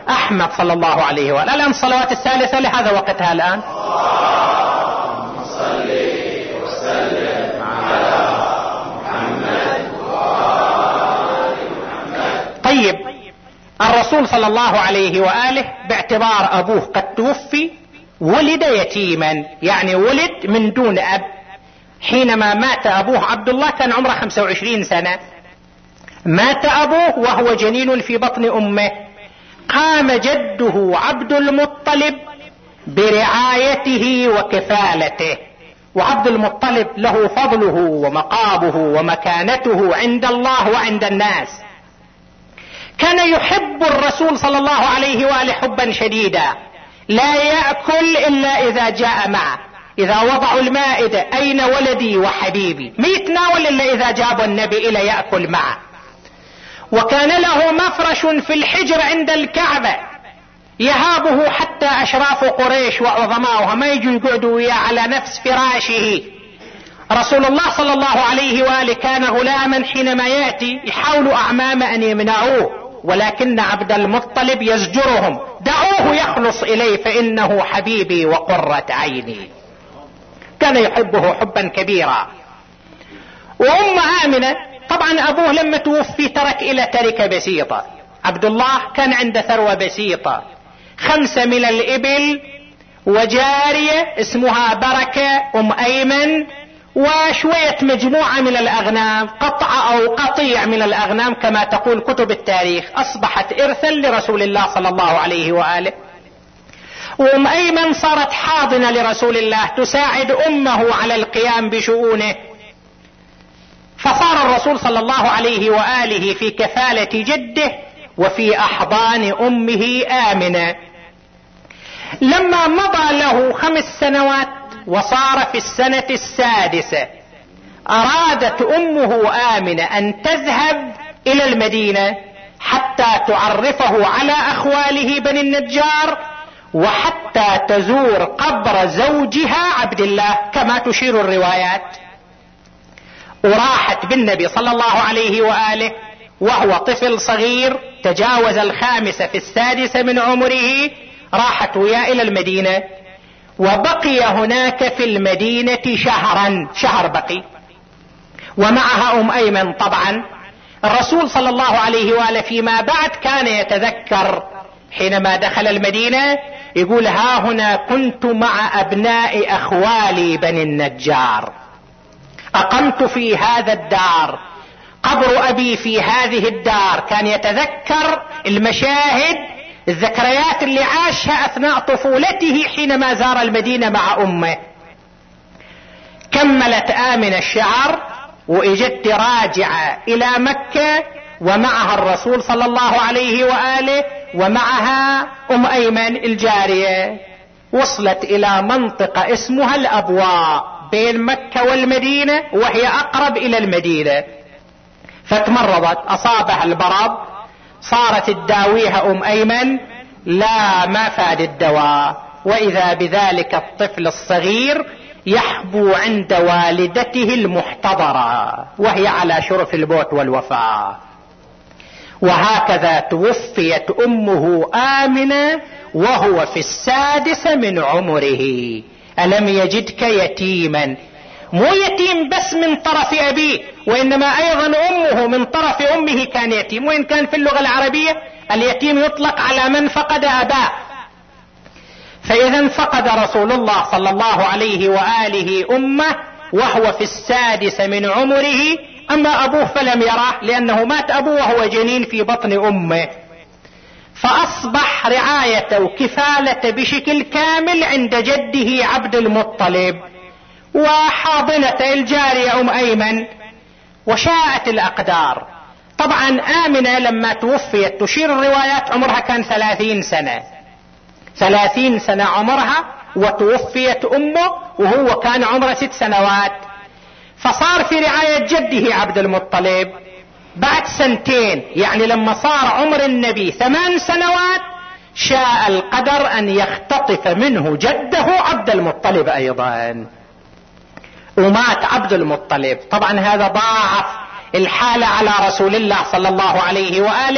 أحمد صلى الله عليه وآله. الآن الصلوات الثالثة لهذا وقتها الآن. اللهم صل وسلم على محمد وآل محمد. طيب، الرسول صلى الله عليه وآله باعتبار أبوه قد توفي ولد يتيما، يعني ولد من دون أب. حينما مات أبوه عبد الله كان عمره 25 سنة، مات أبوه وهو جنين في بطن أمه. قام جده عبد المطلب برعايته وكفالته، وعبد المطلب له فضله ومقامه ومكانته عند الله وعند الناس. كان يحب الرسول صلى الله عليه وآله حبا شديدا، لا يأكل إلا إذا جاء معه. إذا وضعوا المائدة أين ولدي وحبيبي، ما يتناول إلا إذا جاب النبي إلى يأكل معه. وكان له مفرش في الحجر عند الكعبة يهابه حتى أشراف قريش وعظماؤها ما يجوا يقعدوا وياه على نفس فراشه. رسول الله صلى الله عليه وآله كان غلاما، حينما يأتي يحاول أعمامه أن يمنعوه، ولكن عبد المطلب يزجرهم: دعوه يخلص إلي فإنه حبيبي وقرة عيني. كان يحبه حبا كبيرا. وأم آمنة طبعا أبوه لما توفي ترك إلى تركة بسيطة. عبد الله كان عنده ثروة بسيطة، 5 من الإبل وجارية اسمها بركة أم أيمن، وشوية مجموعة من الأغنام، قطعة أو قطيع من الأغنام كما تقول كتب التاريخ. أصبحت إرثا لرسول الله صلى الله عليه وآله. وأم أيمن صارت حاضنة لرسول الله، تساعد أمه على القيام بشؤونه. فصار الرسول صلى الله عليه وآله في كفالة جده وفي أحضان أمه آمنة. لما مضى له 5 سنوات وصار في السنة 6، أرادت أمه آمنة أن تذهب إلى المدينة حتى تعرفه على أخواله بني النجار، وحتى تزور قبر زوجها عبد الله كما تشير الروايات. وراحت بالنبي صلى الله عليه وآله وهو طفل صغير، تجاوز 5 في 6 من عمره، راحت وياه إلى المدينة، وبقي هناك في المدينة شهر بقي، ومعها أم أيمن. طبعا الرسول صلى الله عليه وآله فيما بعد كان يتذكر حينما دخل المدينة يقول: ها هنا كنت مع أبناء أخوالي بني النجار، أقمت في هذا الدار، قبر أبي في هذه الدار. كان يتذكر المشاهد، الذكريات اللي عاشها أثناء طفولته حينما زار المدينة مع أمه. كملت آمنة الشعر وإجت راجعة إلى مكة، ومعها الرسول صلى الله عليه وآله، ومعها أم أيمن الجارية. وصلت إلى منطقة اسمها الأبواء بين مكة والمدينة، وهي أقرب إلى المدينة. فتمرضت، أصابها البرد، صارت تداويها أم أيمن، لا ما فاد الدواء. وإذا بذلك الطفل الصغير يحبو عند والدته المحتضرة وهي على شرف الموت والوفاة. وهكذا توفيت أمه آمنة وهو في 6 من عمره. ألم يجدك يتيما، مو يتيم بس من طرف أبيه، وإنما أيضا أمه من طرف أمه كان يتيم. وإن كان في اللغة العربية اليتيم يطلق على من فقد أباه. فإذا فقد رسول الله صلى الله عليه وآله أمه وهو في 6 من عمره. أما أبوه فلم يراه، لأنه مات أبوه وهو جنين في بطن أمه. فأصبح رعاية وكفالة بشكل كامل عند جده عبد المطلب، وحاضنة الجارية أم أيمن. وشاءت الأقدار. طبعا آمنة لما توفيت تشير الروايات عمرها كان 30 سنة، 30 سنة عمرها، وتوفيت أمه وهو كان عمره 6 سنوات. فصار في رعاية جده عبد المطلب. بعد 2 سنين، يعني لما صار عمر النبي 8 سنوات، شاء القدر أن يختطف منه جده عبد المطلب أيضا، ومات عبد المطلب. طبعا هذا ضاعف الحالة على رسول الله صلى الله عليه وآله،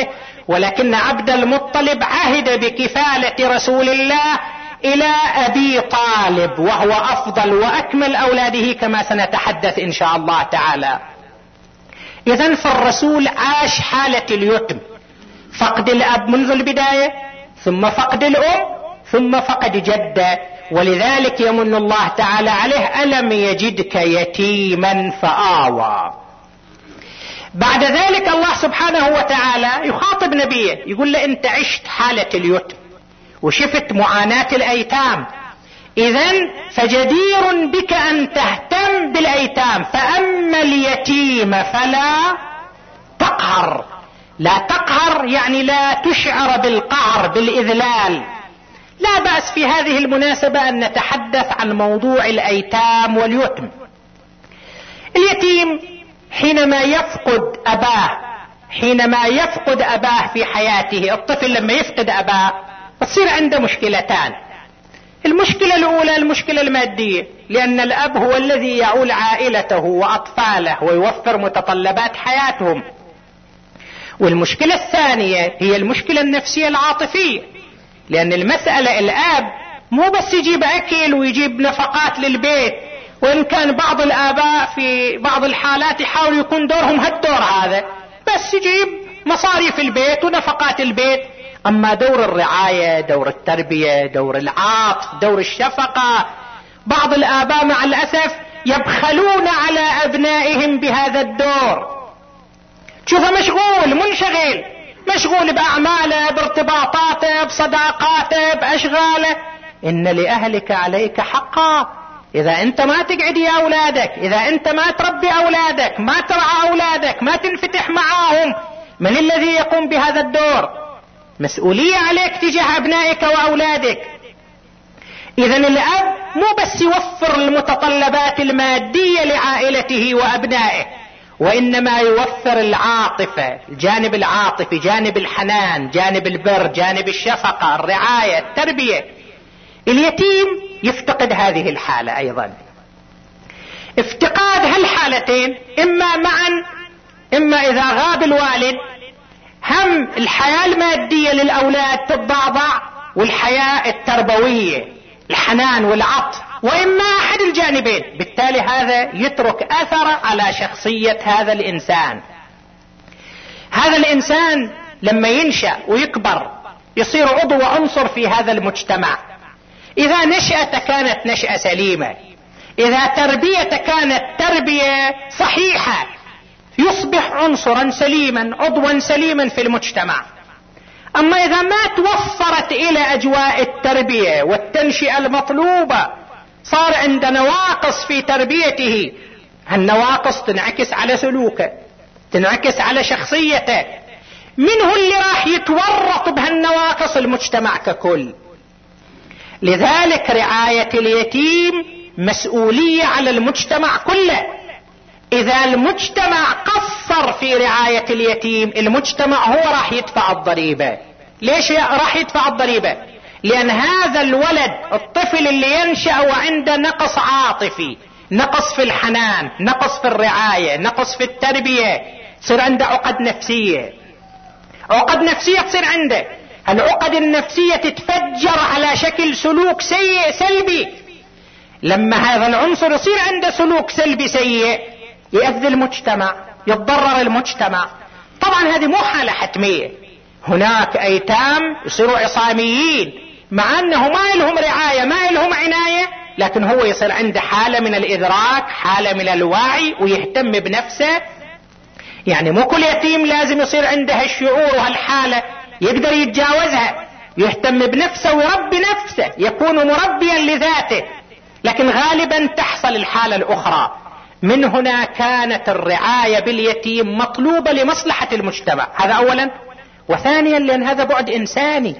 ولكن عبد المطلب عهد بكفالة رسول الله إلى أبي طالب، وهو أفضل وأكمل أولاده كما سنتحدث إن شاء الله تعالى. إذن فالرسول عاش حالة اليتم، فقد الأب منذ البداية، ثم فقد الأم، ثم فقد جدة، ولذلك يمن الله تعالى عليه: ألم يجدك يتيما فآوى. بعد ذلك الله سبحانه وتعالى يخاطب نبيه، يقول له: أنت عشت حالة اليتم وشفت معاناة الأيتام، إذن فجدير بك أن تهتم بالأيتام. فأما اليتيم فلا تقهر. لا تقهر يعني لا تشعر بالقهر، بالإذلال. لا بأس في هذه المناسبة أن نتحدث عن موضوع الأيتام واليتم. اليتيم حينما يفقد أباه في حياته، الطفل لما يفقد أباه تصير عنده مشكلتان. المشكلة الأولى المشكلة المادية، لأن الأب هو الذي يعول عائلته وأطفاله ويوفر متطلبات حياتهم. والمشكلة الثانية هي المشكلة النفسية العاطفية، لأن المسألة الأب مو بس يجيب أكل ويجيب نفقات للبيت، وإن كان بعض الآباء في بعض الحالات يحاول يكون دورهم هالدور هذا، بس يجيب مصاريف البيت ونفقات البيت. أما دور الرعاية، دور التربية، دور العاطف، دور الشفقة، بعض الآباء مع الأسف يبخلون على أبنائهم بهذا الدور. شوفه مشغول منشغل، مشغول بأعماله، بارتباطاته، بصداقاته، بأشغاله. إن لأهلك عليك حقا. إذا أنت ما تقعدي أولادك، إذا أنت ما تربي أولادك، ما ترعى أولادك، ما تنفتح معاهم، من الذي يقوم بهذا الدور؟ مسؤولية عليك تجاه أبنائك وأولادك. إذن الأب مو بس يوفر المتطلبات المادية لعائلته وأبنائه، وإنما يوفر العاطفة، الجانب العاطفي، جانب الحنان، جانب البر، جانب الشفقة، الرعاية، التربية. اليتيم يفتقد هذه الحالة أيضا. افتقاد هالحالتين إما معا، إما إذا غاب الوالد هم الحياة المادية للأولاد تتضعضع، والحياة التربوية، الحنان والعطف، وإما أحد الجانبين. بالتالي هذا يترك أثر على شخصية هذا الإنسان. هذا الإنسان لما ينشأ ويكبر يصير عضو وعنصر في هذا المجتمع. إذا نشأته كانت نشأة سليمة، إذا تربيته كانت تربية صحيحة، يصبح عنصرا سليما، عضوا سليما في المجتمع. أما إذا ما توفرت إلى أجواء التربية والتنشئة المطلوبة، صار عند نواقص في تربيته، هالنواقص تنعكس على سلوكه، تنعكس على شخصيته. منه اللي راح يتورط بهالنواقص؟ المجتمع ككل. لذلك رعاية اليتيم مسؤولية على المجتمع كله. إذا المجتمع قصر في رعاية اليتيم، المجتمع هو راح يدفع الضريبة. ليش راح يدفع الضريبة؟ لأن هذا الولد، الطفل اللي ينشأ وعنده نقص عاطفي، نقص في الحنان، نقص في الرعاية، نقص في التربية، تصير عنده عقد نفسية. عقد نفسية تصير عنده، العقد النفسية تتفجر على شكل سلوك سيء سلبي. لما هذا العنصر يصير عنده سلوك سلبي سيء يؤذي المجتمع، يتضرر المجتمع. طبعا هذه مو حالة حتمية. هناك أيتام يصيروا عصاميين مع أنه ما لهم رعاية، ما لهم عناية، لكن هو يصير عنده حالة من الإدراك، حالة من الوعي، ويهتم بنفسه. يعني مو كل يتيم لازم يصير عنده الشعور وهالحالة، يقدر يتجاوزها، يهتم بنفسه ويربي نفسه، يكون مربيا لذاته، لكن غالبا تحصل الحالة الأخرى. من هنا كانت الرعاية باليتيم مطلوبة لمصلحة المجتمع، هذا أولا. وثانيا لأن هذا بعد إنساني.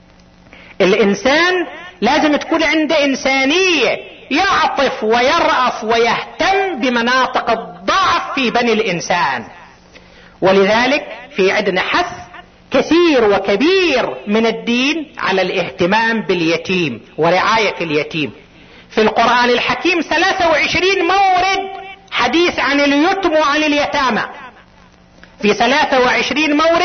الإنسان لازم تكون عنده إنسانية، يعطف ويرأف ويهتم بمناطق الضعف في بني الإنسان. ولذلك في عندنا حث كثير وكبير من الدين على الاهتمام باليتيم ورعاية اليتيم. في القرآن الحكيم 23 مورد حديث عن اليتم وعن اليتامى، في 23 مورد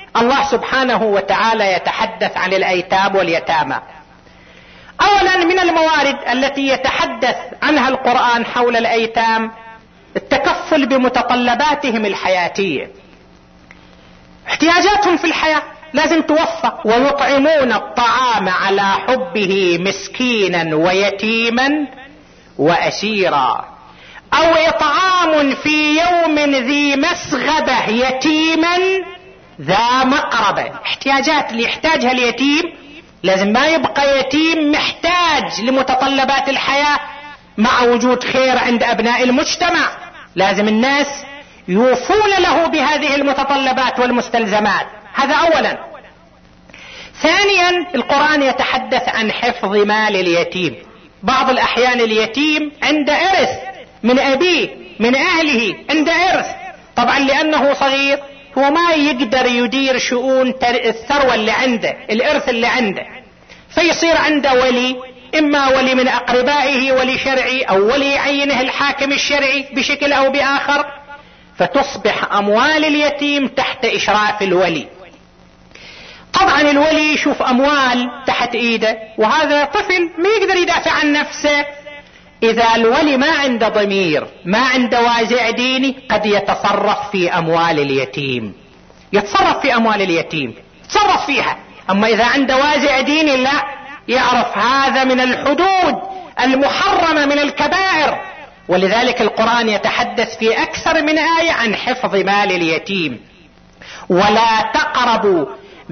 الله سبحانه وتعالى يتحدث عن الأيتام واليتامى؟ أولا من الموارد التي يتحدث عنها القرآن حول الأيتام التكفل بمتطلباتهم الحياتية، احتياجاتهم في الحياة لازم توفى. ويطعمون الطعام على حبه مسكينا ويتيما وأسيرا، أو إطعام في يوم ذي مسغبة يتيما ذا مقربة. احتياجات اللي يحتاجها اليتيم لازم ما يبقى يتيم محتاج لمتطلبات الحياة مع وجود خير عند أبناء المجتمع. لازم الناس يوفون له بهذه المتطلبات والمستلزمات. هذا أولا. ثانيا القرآن يتحدث عن حفظ مال اليتيم. بعض الأحيان اليتيم عنده إرث من أبيه من أهله، عنده إرث، طبعا لأنه صغير هو ما يقدر يدير شؤون الثروة اللي عنده، الإرث اللي عنده، فيصير عنده ولي، إما ولي من أقربائه ولي شرعي أو ولي يعينه الحاكم الشرعي بشكل أو بآخر، فتصبح أموال اليتيم تحت إشراف الولي. طبعا الولي يشوف أموال تحت إيده، وهذا طفل ما يقدر يدافع عن نفسه. إذا الولي ما عنده ضمير، ما عنده وازع ديني، قد يتصرف في أموال اليتيم، يتصرف في أموال اليتيم، يتصرف فيها. أما إذا عنده وازع ديني لا، يعرف هذا من الحدود المحرمة من الكبائر. ولذلك القرآن يتحدث في أكثر من آية عن حفظ مال اليتيم. ولا تقربوا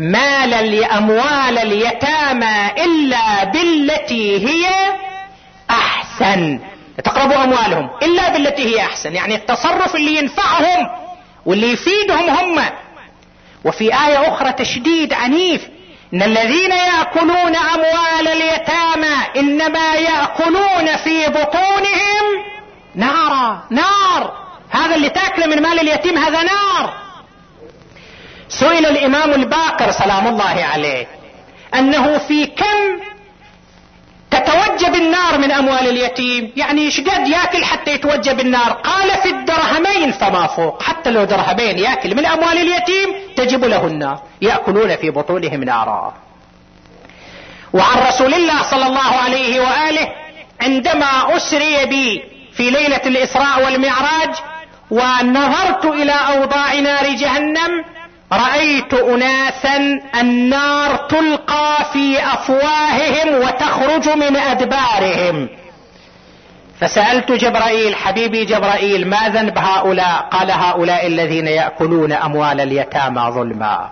أموال اليتامى إلا بالتي هي أحسن. تقربوا أموالهم إلا بالتي هي أحسن، يعني التصرف اللي ينفعهم واللي يفيدهم هم. وفي آية أخرى تشديد عنيف: إن الذين يأكلون أموال اليتامى إنما يأكلون في بطونهم نار. هذا اللي تأكل من مال اليتيم هذا نار. سئل الإمام الباقر سلام الله عليه أنه في كم تتوجب النار من أموال اليتيم، يعني ايش قد يأكل حتى يتوجب النار؟ قال في الدرهمين فما فوق، حتى لو درهمين يأكل من أموال اليتيم تجب له النار، يأكلون في بطونهم نارا. وعن رسول الله صلى الله عليه وآله عندما أسري بي في ليلة الإسراء والمعراج ونظرت إلى أوضاع نار جهنم، رأيت أناسا النار تلقى في أفواههم وتخرج من أدبارهم، فسألت جبرائيل: حبيبي جبرائيل، ما ذنب هؤلاء؟ قال: هؤلاء الذين يأكلون أموال اليتامى ظلما.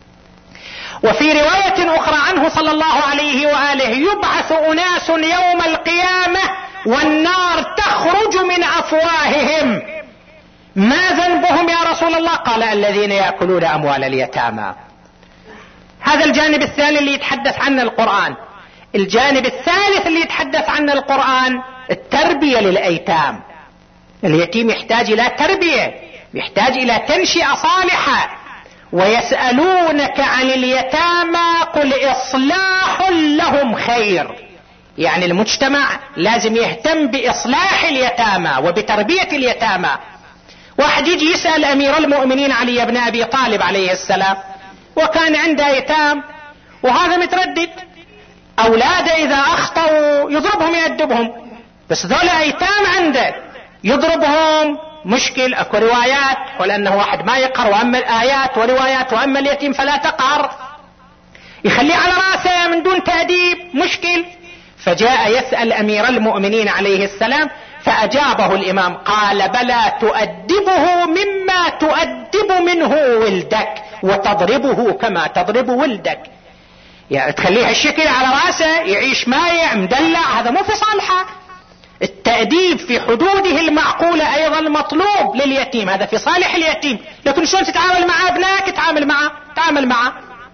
وفي رواية أخرى عنه صلى الله عليه وآله: يبعث أناس يوم القيامة والنار تخرج من أفواههم، ما ذنبهم يا رسول الله؟ قال: الذين يأكلون أموال اليتامى. هذا الجانب الثاني اللي يتحدث عنه القرآن. الجانب الثالث اللي يتحدث عنه القرآن التربية للأيتام. اليتيم يحتاج إلى تربية، يحتاج إلى تنشئة صالحة. ويسألونك عن اليتامى قل إصلاح لهم خير، يعني المجتمع لازم يهتم بإصلاح اليتامى وبتربية اليتامى. واحد يجي يسأل أمير المؤمنين علي بن أبي طالب عليه السلام، وكان عنده أيتام وهذا متردد، أولاده إذا أخطأوا يضربهم يأدبهم، بس ذول أيتام عنده يضربهم مشكل. أكو روايات ولأنه واحد ما يقهر، وأما الآيات وروايات وأما اليتيم فلا تقهر، يخليه على رأسه من دون تأديب مشكل. فجاء يسأل أمير المؤمنين عليه السلام فأجابه الإمام قال: بلى تؤدبه مما تؤدب منه ولدك وتضربه كما تضرب ولدك. يعني تخليه الشكل على رأسه يعيش مايع مدلع، هذا مو في صالحه. التأديب في حدوده المعقولة أيضا مطلوب لليتيم، هذا في صالح اليتيم. لكن شلون تتعامل مع ابنائك؟ تعامل معه.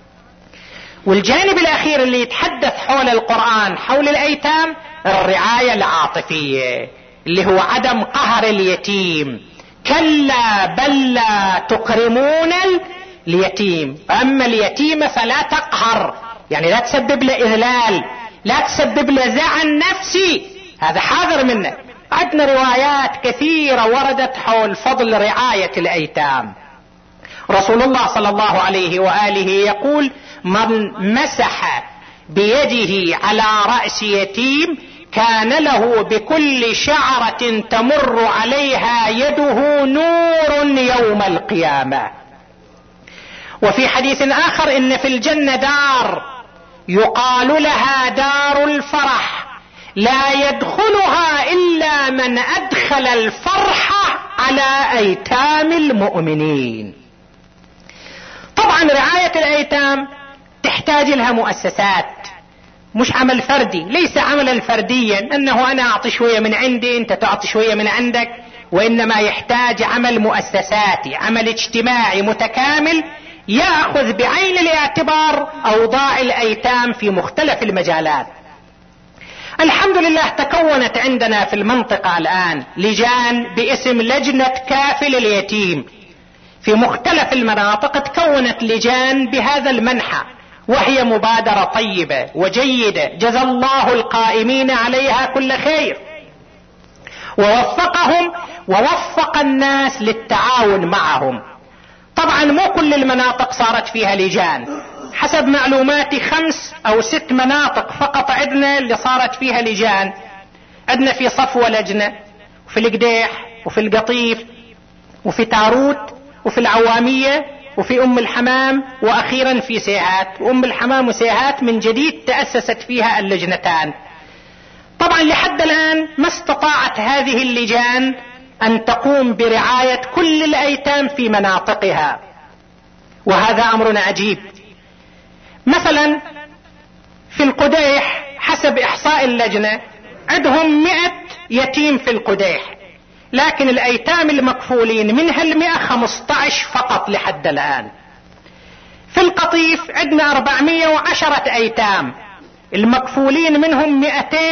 والجانب الأخير اللي يتحدث حول القرآن حول الأيتام الرعاية العاطفية، اللي هو عدم قهر اليتيم. كلا بل لا تكرمون اليتيم، أما اليتيم فلا تقهر، يعني لا تسبب له إذلال، لا تسبب له زعل نفسي، هذا حاذر منه. عندنا روايات كثيرة وردت حول فضل رعاية الأيتام. رسول الله صلى الله عليه وآله يقول: من مسح بيده على رأس يتيم كان له بكل شعرة تمر عليها يده نور يوم القيامة. وفي حديث آخر: إن في الجنة دار يقال لها دار الفرح لا يدخلها إلا من أدخل الفرح على أيتام المؤمنين. طبعا رعاية الأيتام تحتاج لها مؤسسات، مش عمل فردي، ليس عملا فرديا أنه أنا أعطي شوية من عندي أنت تعطي شوية من عندك، وإنما يحتاج عمل مؤسساتي، عمل اجتماعي متكامل يأخذ بعين الاعتبار أوضاع الأيتام في مختلف المجالات. الحمد لله تكونت عندنا في المنطقة الآن لجان باسم لجنة كافل اليتيم، في مختلف المناطق تكونت لجان بهذا المنحى، وهي مبادرة طيبة وجيدة، جزى الله القائمين عليها كل خير ووفقهم ووفق الناس للتعاون معهم. طبعا مو كل المناطق صارت فيها لجان، حسب معلوماتي 5 أو 6 مناطق فقط عندنا اللي صارت فيها لجان. عندنا في صفوة لجنة، وفي القديح، وفي القطيف، وفي تاروت، وفي العوامية، وفي أم الحمام، وأخيرا في سيهات. وأم الحمام وسيهات من جديد تأسست فيها اللجنتان. طبعا لحد الآن ما استطاعت هذه اللجان أن تقوم برعاية كل الأيتام في مناطقها، وهذا أمر عجيب. مثلا في القديح حسب إحصاء اللجنة عندهم 100 يتيم في القديح، لكن الأيتام المكفولين من هال100 15 فقط لحد الآن. في القطيف عندنا 410 أيتام، المكفولين منهم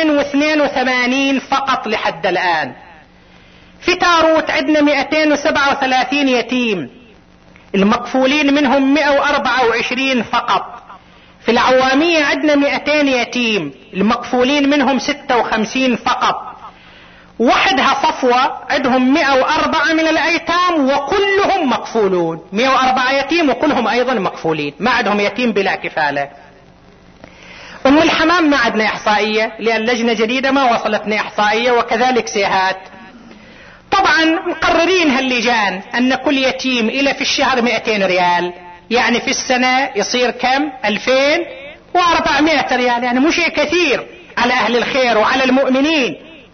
282 فقط لحد الآن. في تاروت عندنا 237 يتيم، المكفولين منهم 124 فقط. في العوامية عندنا 200 يتيم، المكفولين منهم 56 فقط. وحدها صفوة عندهم 104 من الأيتام وكلهم مكفولون، 104 يتيم وكلهم أيضا مكفولين، ما عندهم يتيم بلا كفالة. أم الحمام ما عندنا إحصائية لأن لجنة جديدة ما وصلتنا إحصائية، وكذلك سيهات. طبعا مقررين هاللجان أن كل يتيم إلى في الشهر 200 ريال، يعني في السنة يصير كم؟ 2400 ريال، يعني مش كثير على أهل الخير وعلى المؤمنين.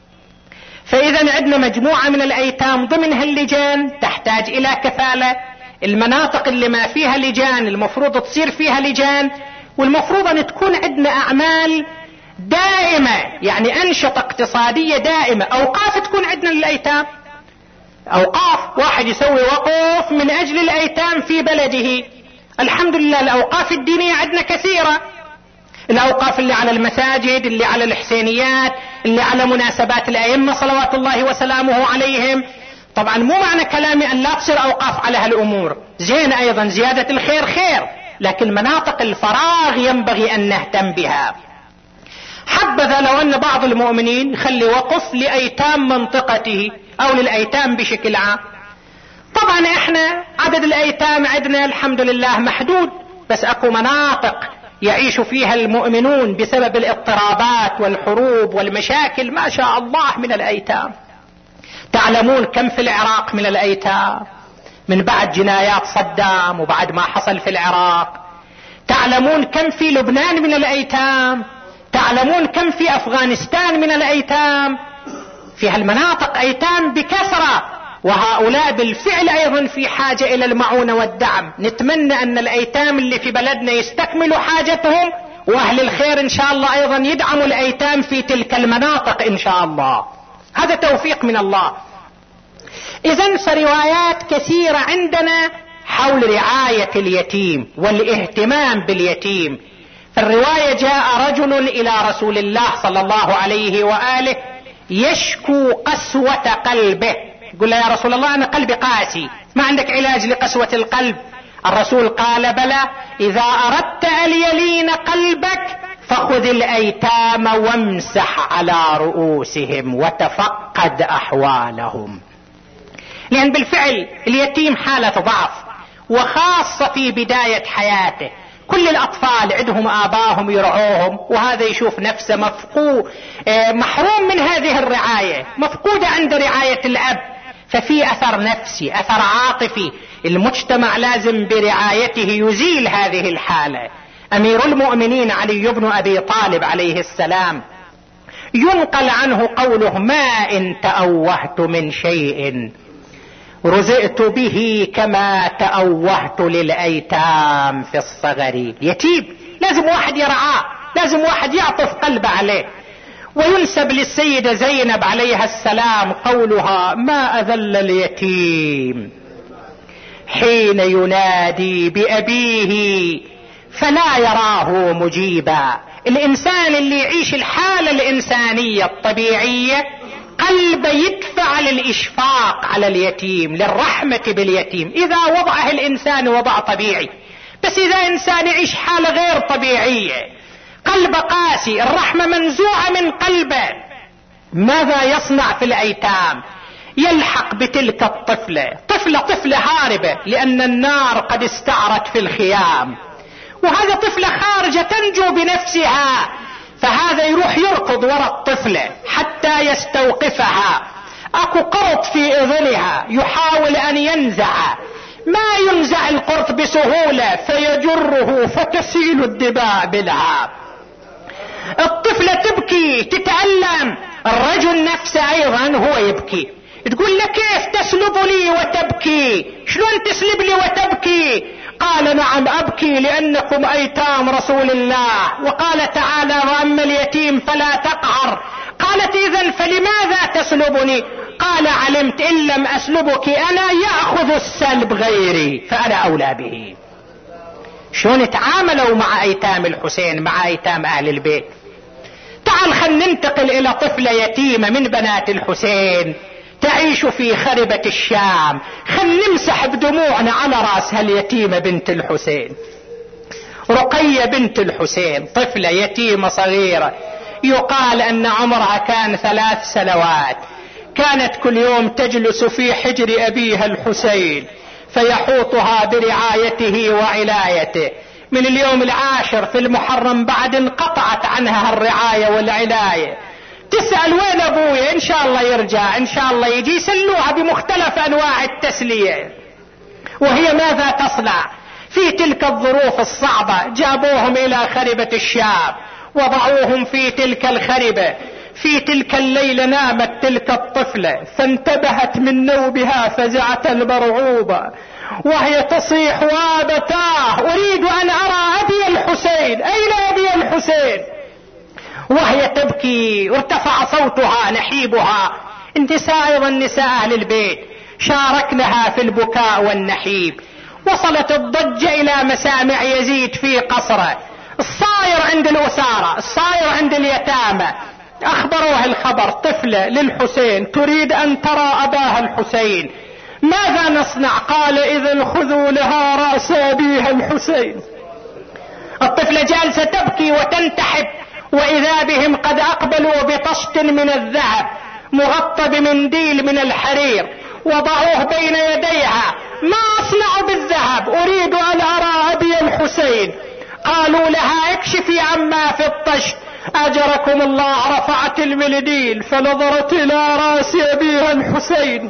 فإذا عندنا مجموعة من الأيتام ضمن هاللجان تحتاج إلى كفالة. المناطق اللي ما فيها لجان المفروض تصير فيها لجان، والمفروض أن تكون عندنا أعمال دائمة، يعني أنشطة اقتصادية دائمة. أوقاف تكون عندنا للأيتام، أوقاف، واحد يسوي وقف من أجل الأيتام في بلده. الحمد لله الأوقاف الدينية عندنا كثيرة، الأوقاف اللي على المساجد، اللي على الحسينيات، اللي على مناسبات الأئمة صلوات الله وسلامه عليهم. طبعا مو معنى كلامي أن لا تصير أوقاف على هالأمور، زين أيضا زيادة الخير خير، لكن مناطق الفراغ ينبغي أن نهتم بها. حبذا لو أن بعض المؤمنين يخلي وقف لأيتام منطقته أو للأيتام بشكل عام. طبعا احنا عدد الأيتام عندنا الحمد لله محدود، بس اكو مناطق يعيش فيها المؤمنون بسبب الاضطرابات والحروب والمشاكل ما شاء الله من الأيتام. تعلمون كم في العراق من الأيتام من بعد جنايات صدام وبعد ما حصل في العراق؟ تعلمون كم في لبنان من الأيتام؟ تعلمون كم في أفغانستان من الأيتام؟ في هالمناطق أيتام بكثرة، وهؤلاء بالفعل أيضا في حاجة إلى المعونة والدعم. نتمنى أن الأيتام اللي في بلدنا يستكملوا حاجتهم، وأهل الخير إن شاء الله أيضا يدعموا الأيتام في تلك المناطق إن شاء الله، هذا توفيق من الله. إذن فروايات كثيرة عندنا حول رعاية اليتيم والاهتمام باليتيم. في الرواية جاء رجل إلى رسول الله صلى الله عليه وآله يشكو قسوة قلبه، يقول له يا رسول الله أنا قلبي قاسي، ما عندك علاج لقسوة القلب؟ الرسول قال بلى، إذا أردت أن يلين قلبك فخذ الأيتام وامسح على رؤوسهم وتفقد أحوالهم. لأن بالفعل اليتيم حالة ضعف، وخاصة في بداية حياته. كل الأطفال عندهم آباهم يرعوهم، وهذا يشوف نفسه محروم من هذه الرعاية، مفقودة عند رعاية الأب، ففي أثر نفسي، أثر عاطفي، المجتمع لازم برعايته يزيل هذه الحالة. أمير المؤمنين علي بن أبي طالب عليه السلام ينقل عنه قوله: ما إن تأوهت من شيء رزقت به كما تأوهت للأيتام في الصغر. يتيم لازم واحد يرعاه، لازم واحد يعطف قلبه عليه. وينسب للسيدة زينب عليها السلام قولها: ما أذل اليتيم حين ينادي بأبيه فلا يراه مجيبا. الإنسان اللي يعيش الحالة الإنسانية الطبيعية قلبه يدفع للإشفاق على اليتيم، للرحمة باليتيم، إذا وضعه الإنسان وضع طبيعي. بس إذا إنسان يعيش حالة غير طبيعية، قلبه قاسي، الرحمة منزوعة من قلبه، ماذا يصنع في الأيتام؟ يلحق بتلك الطفلة، طفلة هاربة لأن النار قد استعرت في الخيام، وهذا طفلة خارجة تنجو بنفسها، فهذا يروح يركض وراء الطفلة حتى يستوقفها. اكو قرط في اذنها يحاول ان ينزع، ما ينزع القرط بسهولة، فيجره فتسيل الدماء بالعاب. الطفلة تبكي تتألم، الرجل نفسه ايضا هو يبكي. تقول له: كيف تسلب لي وتبكي؟ شلون تسلب لي وتبكي؟ قال: نعم أبكي لأنكم أيتام رسول الله، وقال تعالى: وأما اليتيم فلا تقهر. قالت: إذن فلماذا تسلبني؟ قال: علمت إن لم أسلبك أنا يأخذ السلب غيري فأنا أولى به. شلون تعاملوا مع أيتام الحسين، مع أيتام أهل البيت. تعال خلينا ننتقل إلى طفلة يتيمة من بنات الحسين تعيش في خربة الشام. خلينا نمسح بدموعنا على رأسها اليتيمة بنت الحسين، رقية بنت الحسين، طفلة يتيمة صغيرة، يقال أن عمرها كان 3 سنوات. كانت كل يوم تجلس في حجر أبيها الحسين فيحوطها برعايته وعنايته. من اليوم 10 في المحرم بعد انقطعت عنها الرعاية والعناية. تسأل: وين أبويا؟ إن شاء الله يرجع، إن شاء الله يجي. يسلوها بمختلف أنواع التسلية. وهي ماذا تصنع في تلك الظروف الصعبة؟ جابوهم إلى خربة الشام، وضعوهم في تلك الخربة. في تلك الليلة نامت تلك الطفلة، فانتبهت من نومها فزعة مرعوبة، وهي تصيح: وابتاه أريد أن أرى أبي الحسين، أين أبي الحسين؟ وهي تبكي، وارتفع صوتها نحيبها. النساء ايضا نساء اهل البيت شاركنها في البكاء والنحيب. وصلت الضجة الى مسامع يزيد في قصره، الصاير عند الأسارة، الصاير عند اليتامى. اخبروها الخبر: طفلة للحسين تريد ان ترى اباها الحسين، ماذا نصنع؟ قال: اذا خذوا لها رأس ابيها الحسين. الطفلة جالسة تبكي وتنتحب، وإذا بهم قد أقبلوا بطشت من الذهب مغطى بمنديل من الحرير، وضعوه بين يديها. ما أصنع بالذهب؟ أريد أن أرى أبي الحسين. قالوا لها: اكشفي عما في الطشت. أجركم الله، رفعت المنديل فنظرت إلى رأس أبيها الحسين،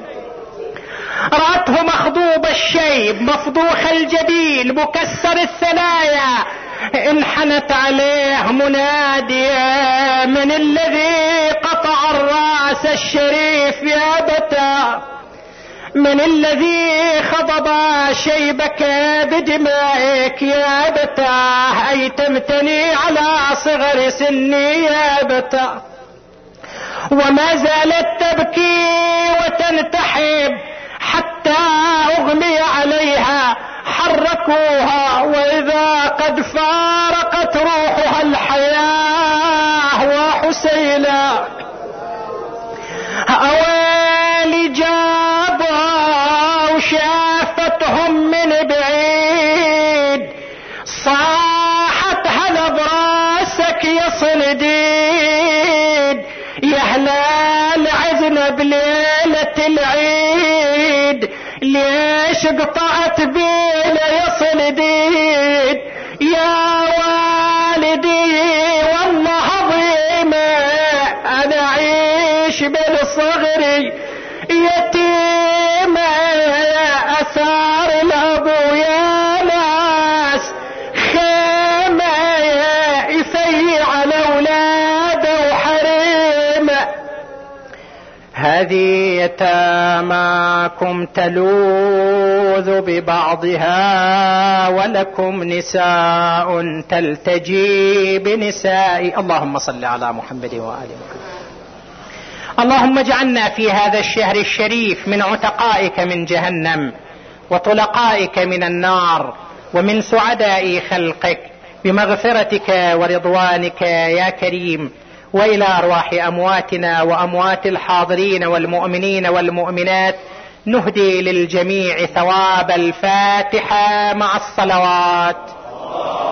رأته مخضوب الشيب مفضوح الجبين مكسر الثنايا. انحنت عليه منادية: من الذي قطع الرأس الشريف يا بتا؟ من الذي خضب شيبك بدمائك يا بتا؟ أيتمتني على صغر سني يا بتا. وما زالت تبكي وتنتحب حتى أغمي عليها. حركوها وإذا قد فارقت روحها الحياة وحسينا. أوالي جابها وشافتهم من بعيد، صاحت: هلا براسك يا صنديد، يا هلال عزنا بليلة العيد، ليش قطعت بينا يصل دين يا والدي والله عظيمة أنا أعيش بالصغر يتيمة أثار الأبو يا ناس خيمة يسيء على أولاده وحريمة هذه يتاماكم تلوذ ببعضها ولكم نساء تلتجي بنساء. اللهم صل على محمد وآل محمد. اللهم اجعلنا في هذا الشهر الشريف من عتقائك من جهنم وطلقائك من النار ومن سعداء خلقك بمغفرتك ورضوانك يا كريم. وإلى أرواح أمواتنا وأموات الحاضرين والمؤمنين والمؤمنات نهدي للجميع ثواب الفاتحة مع الصلوات.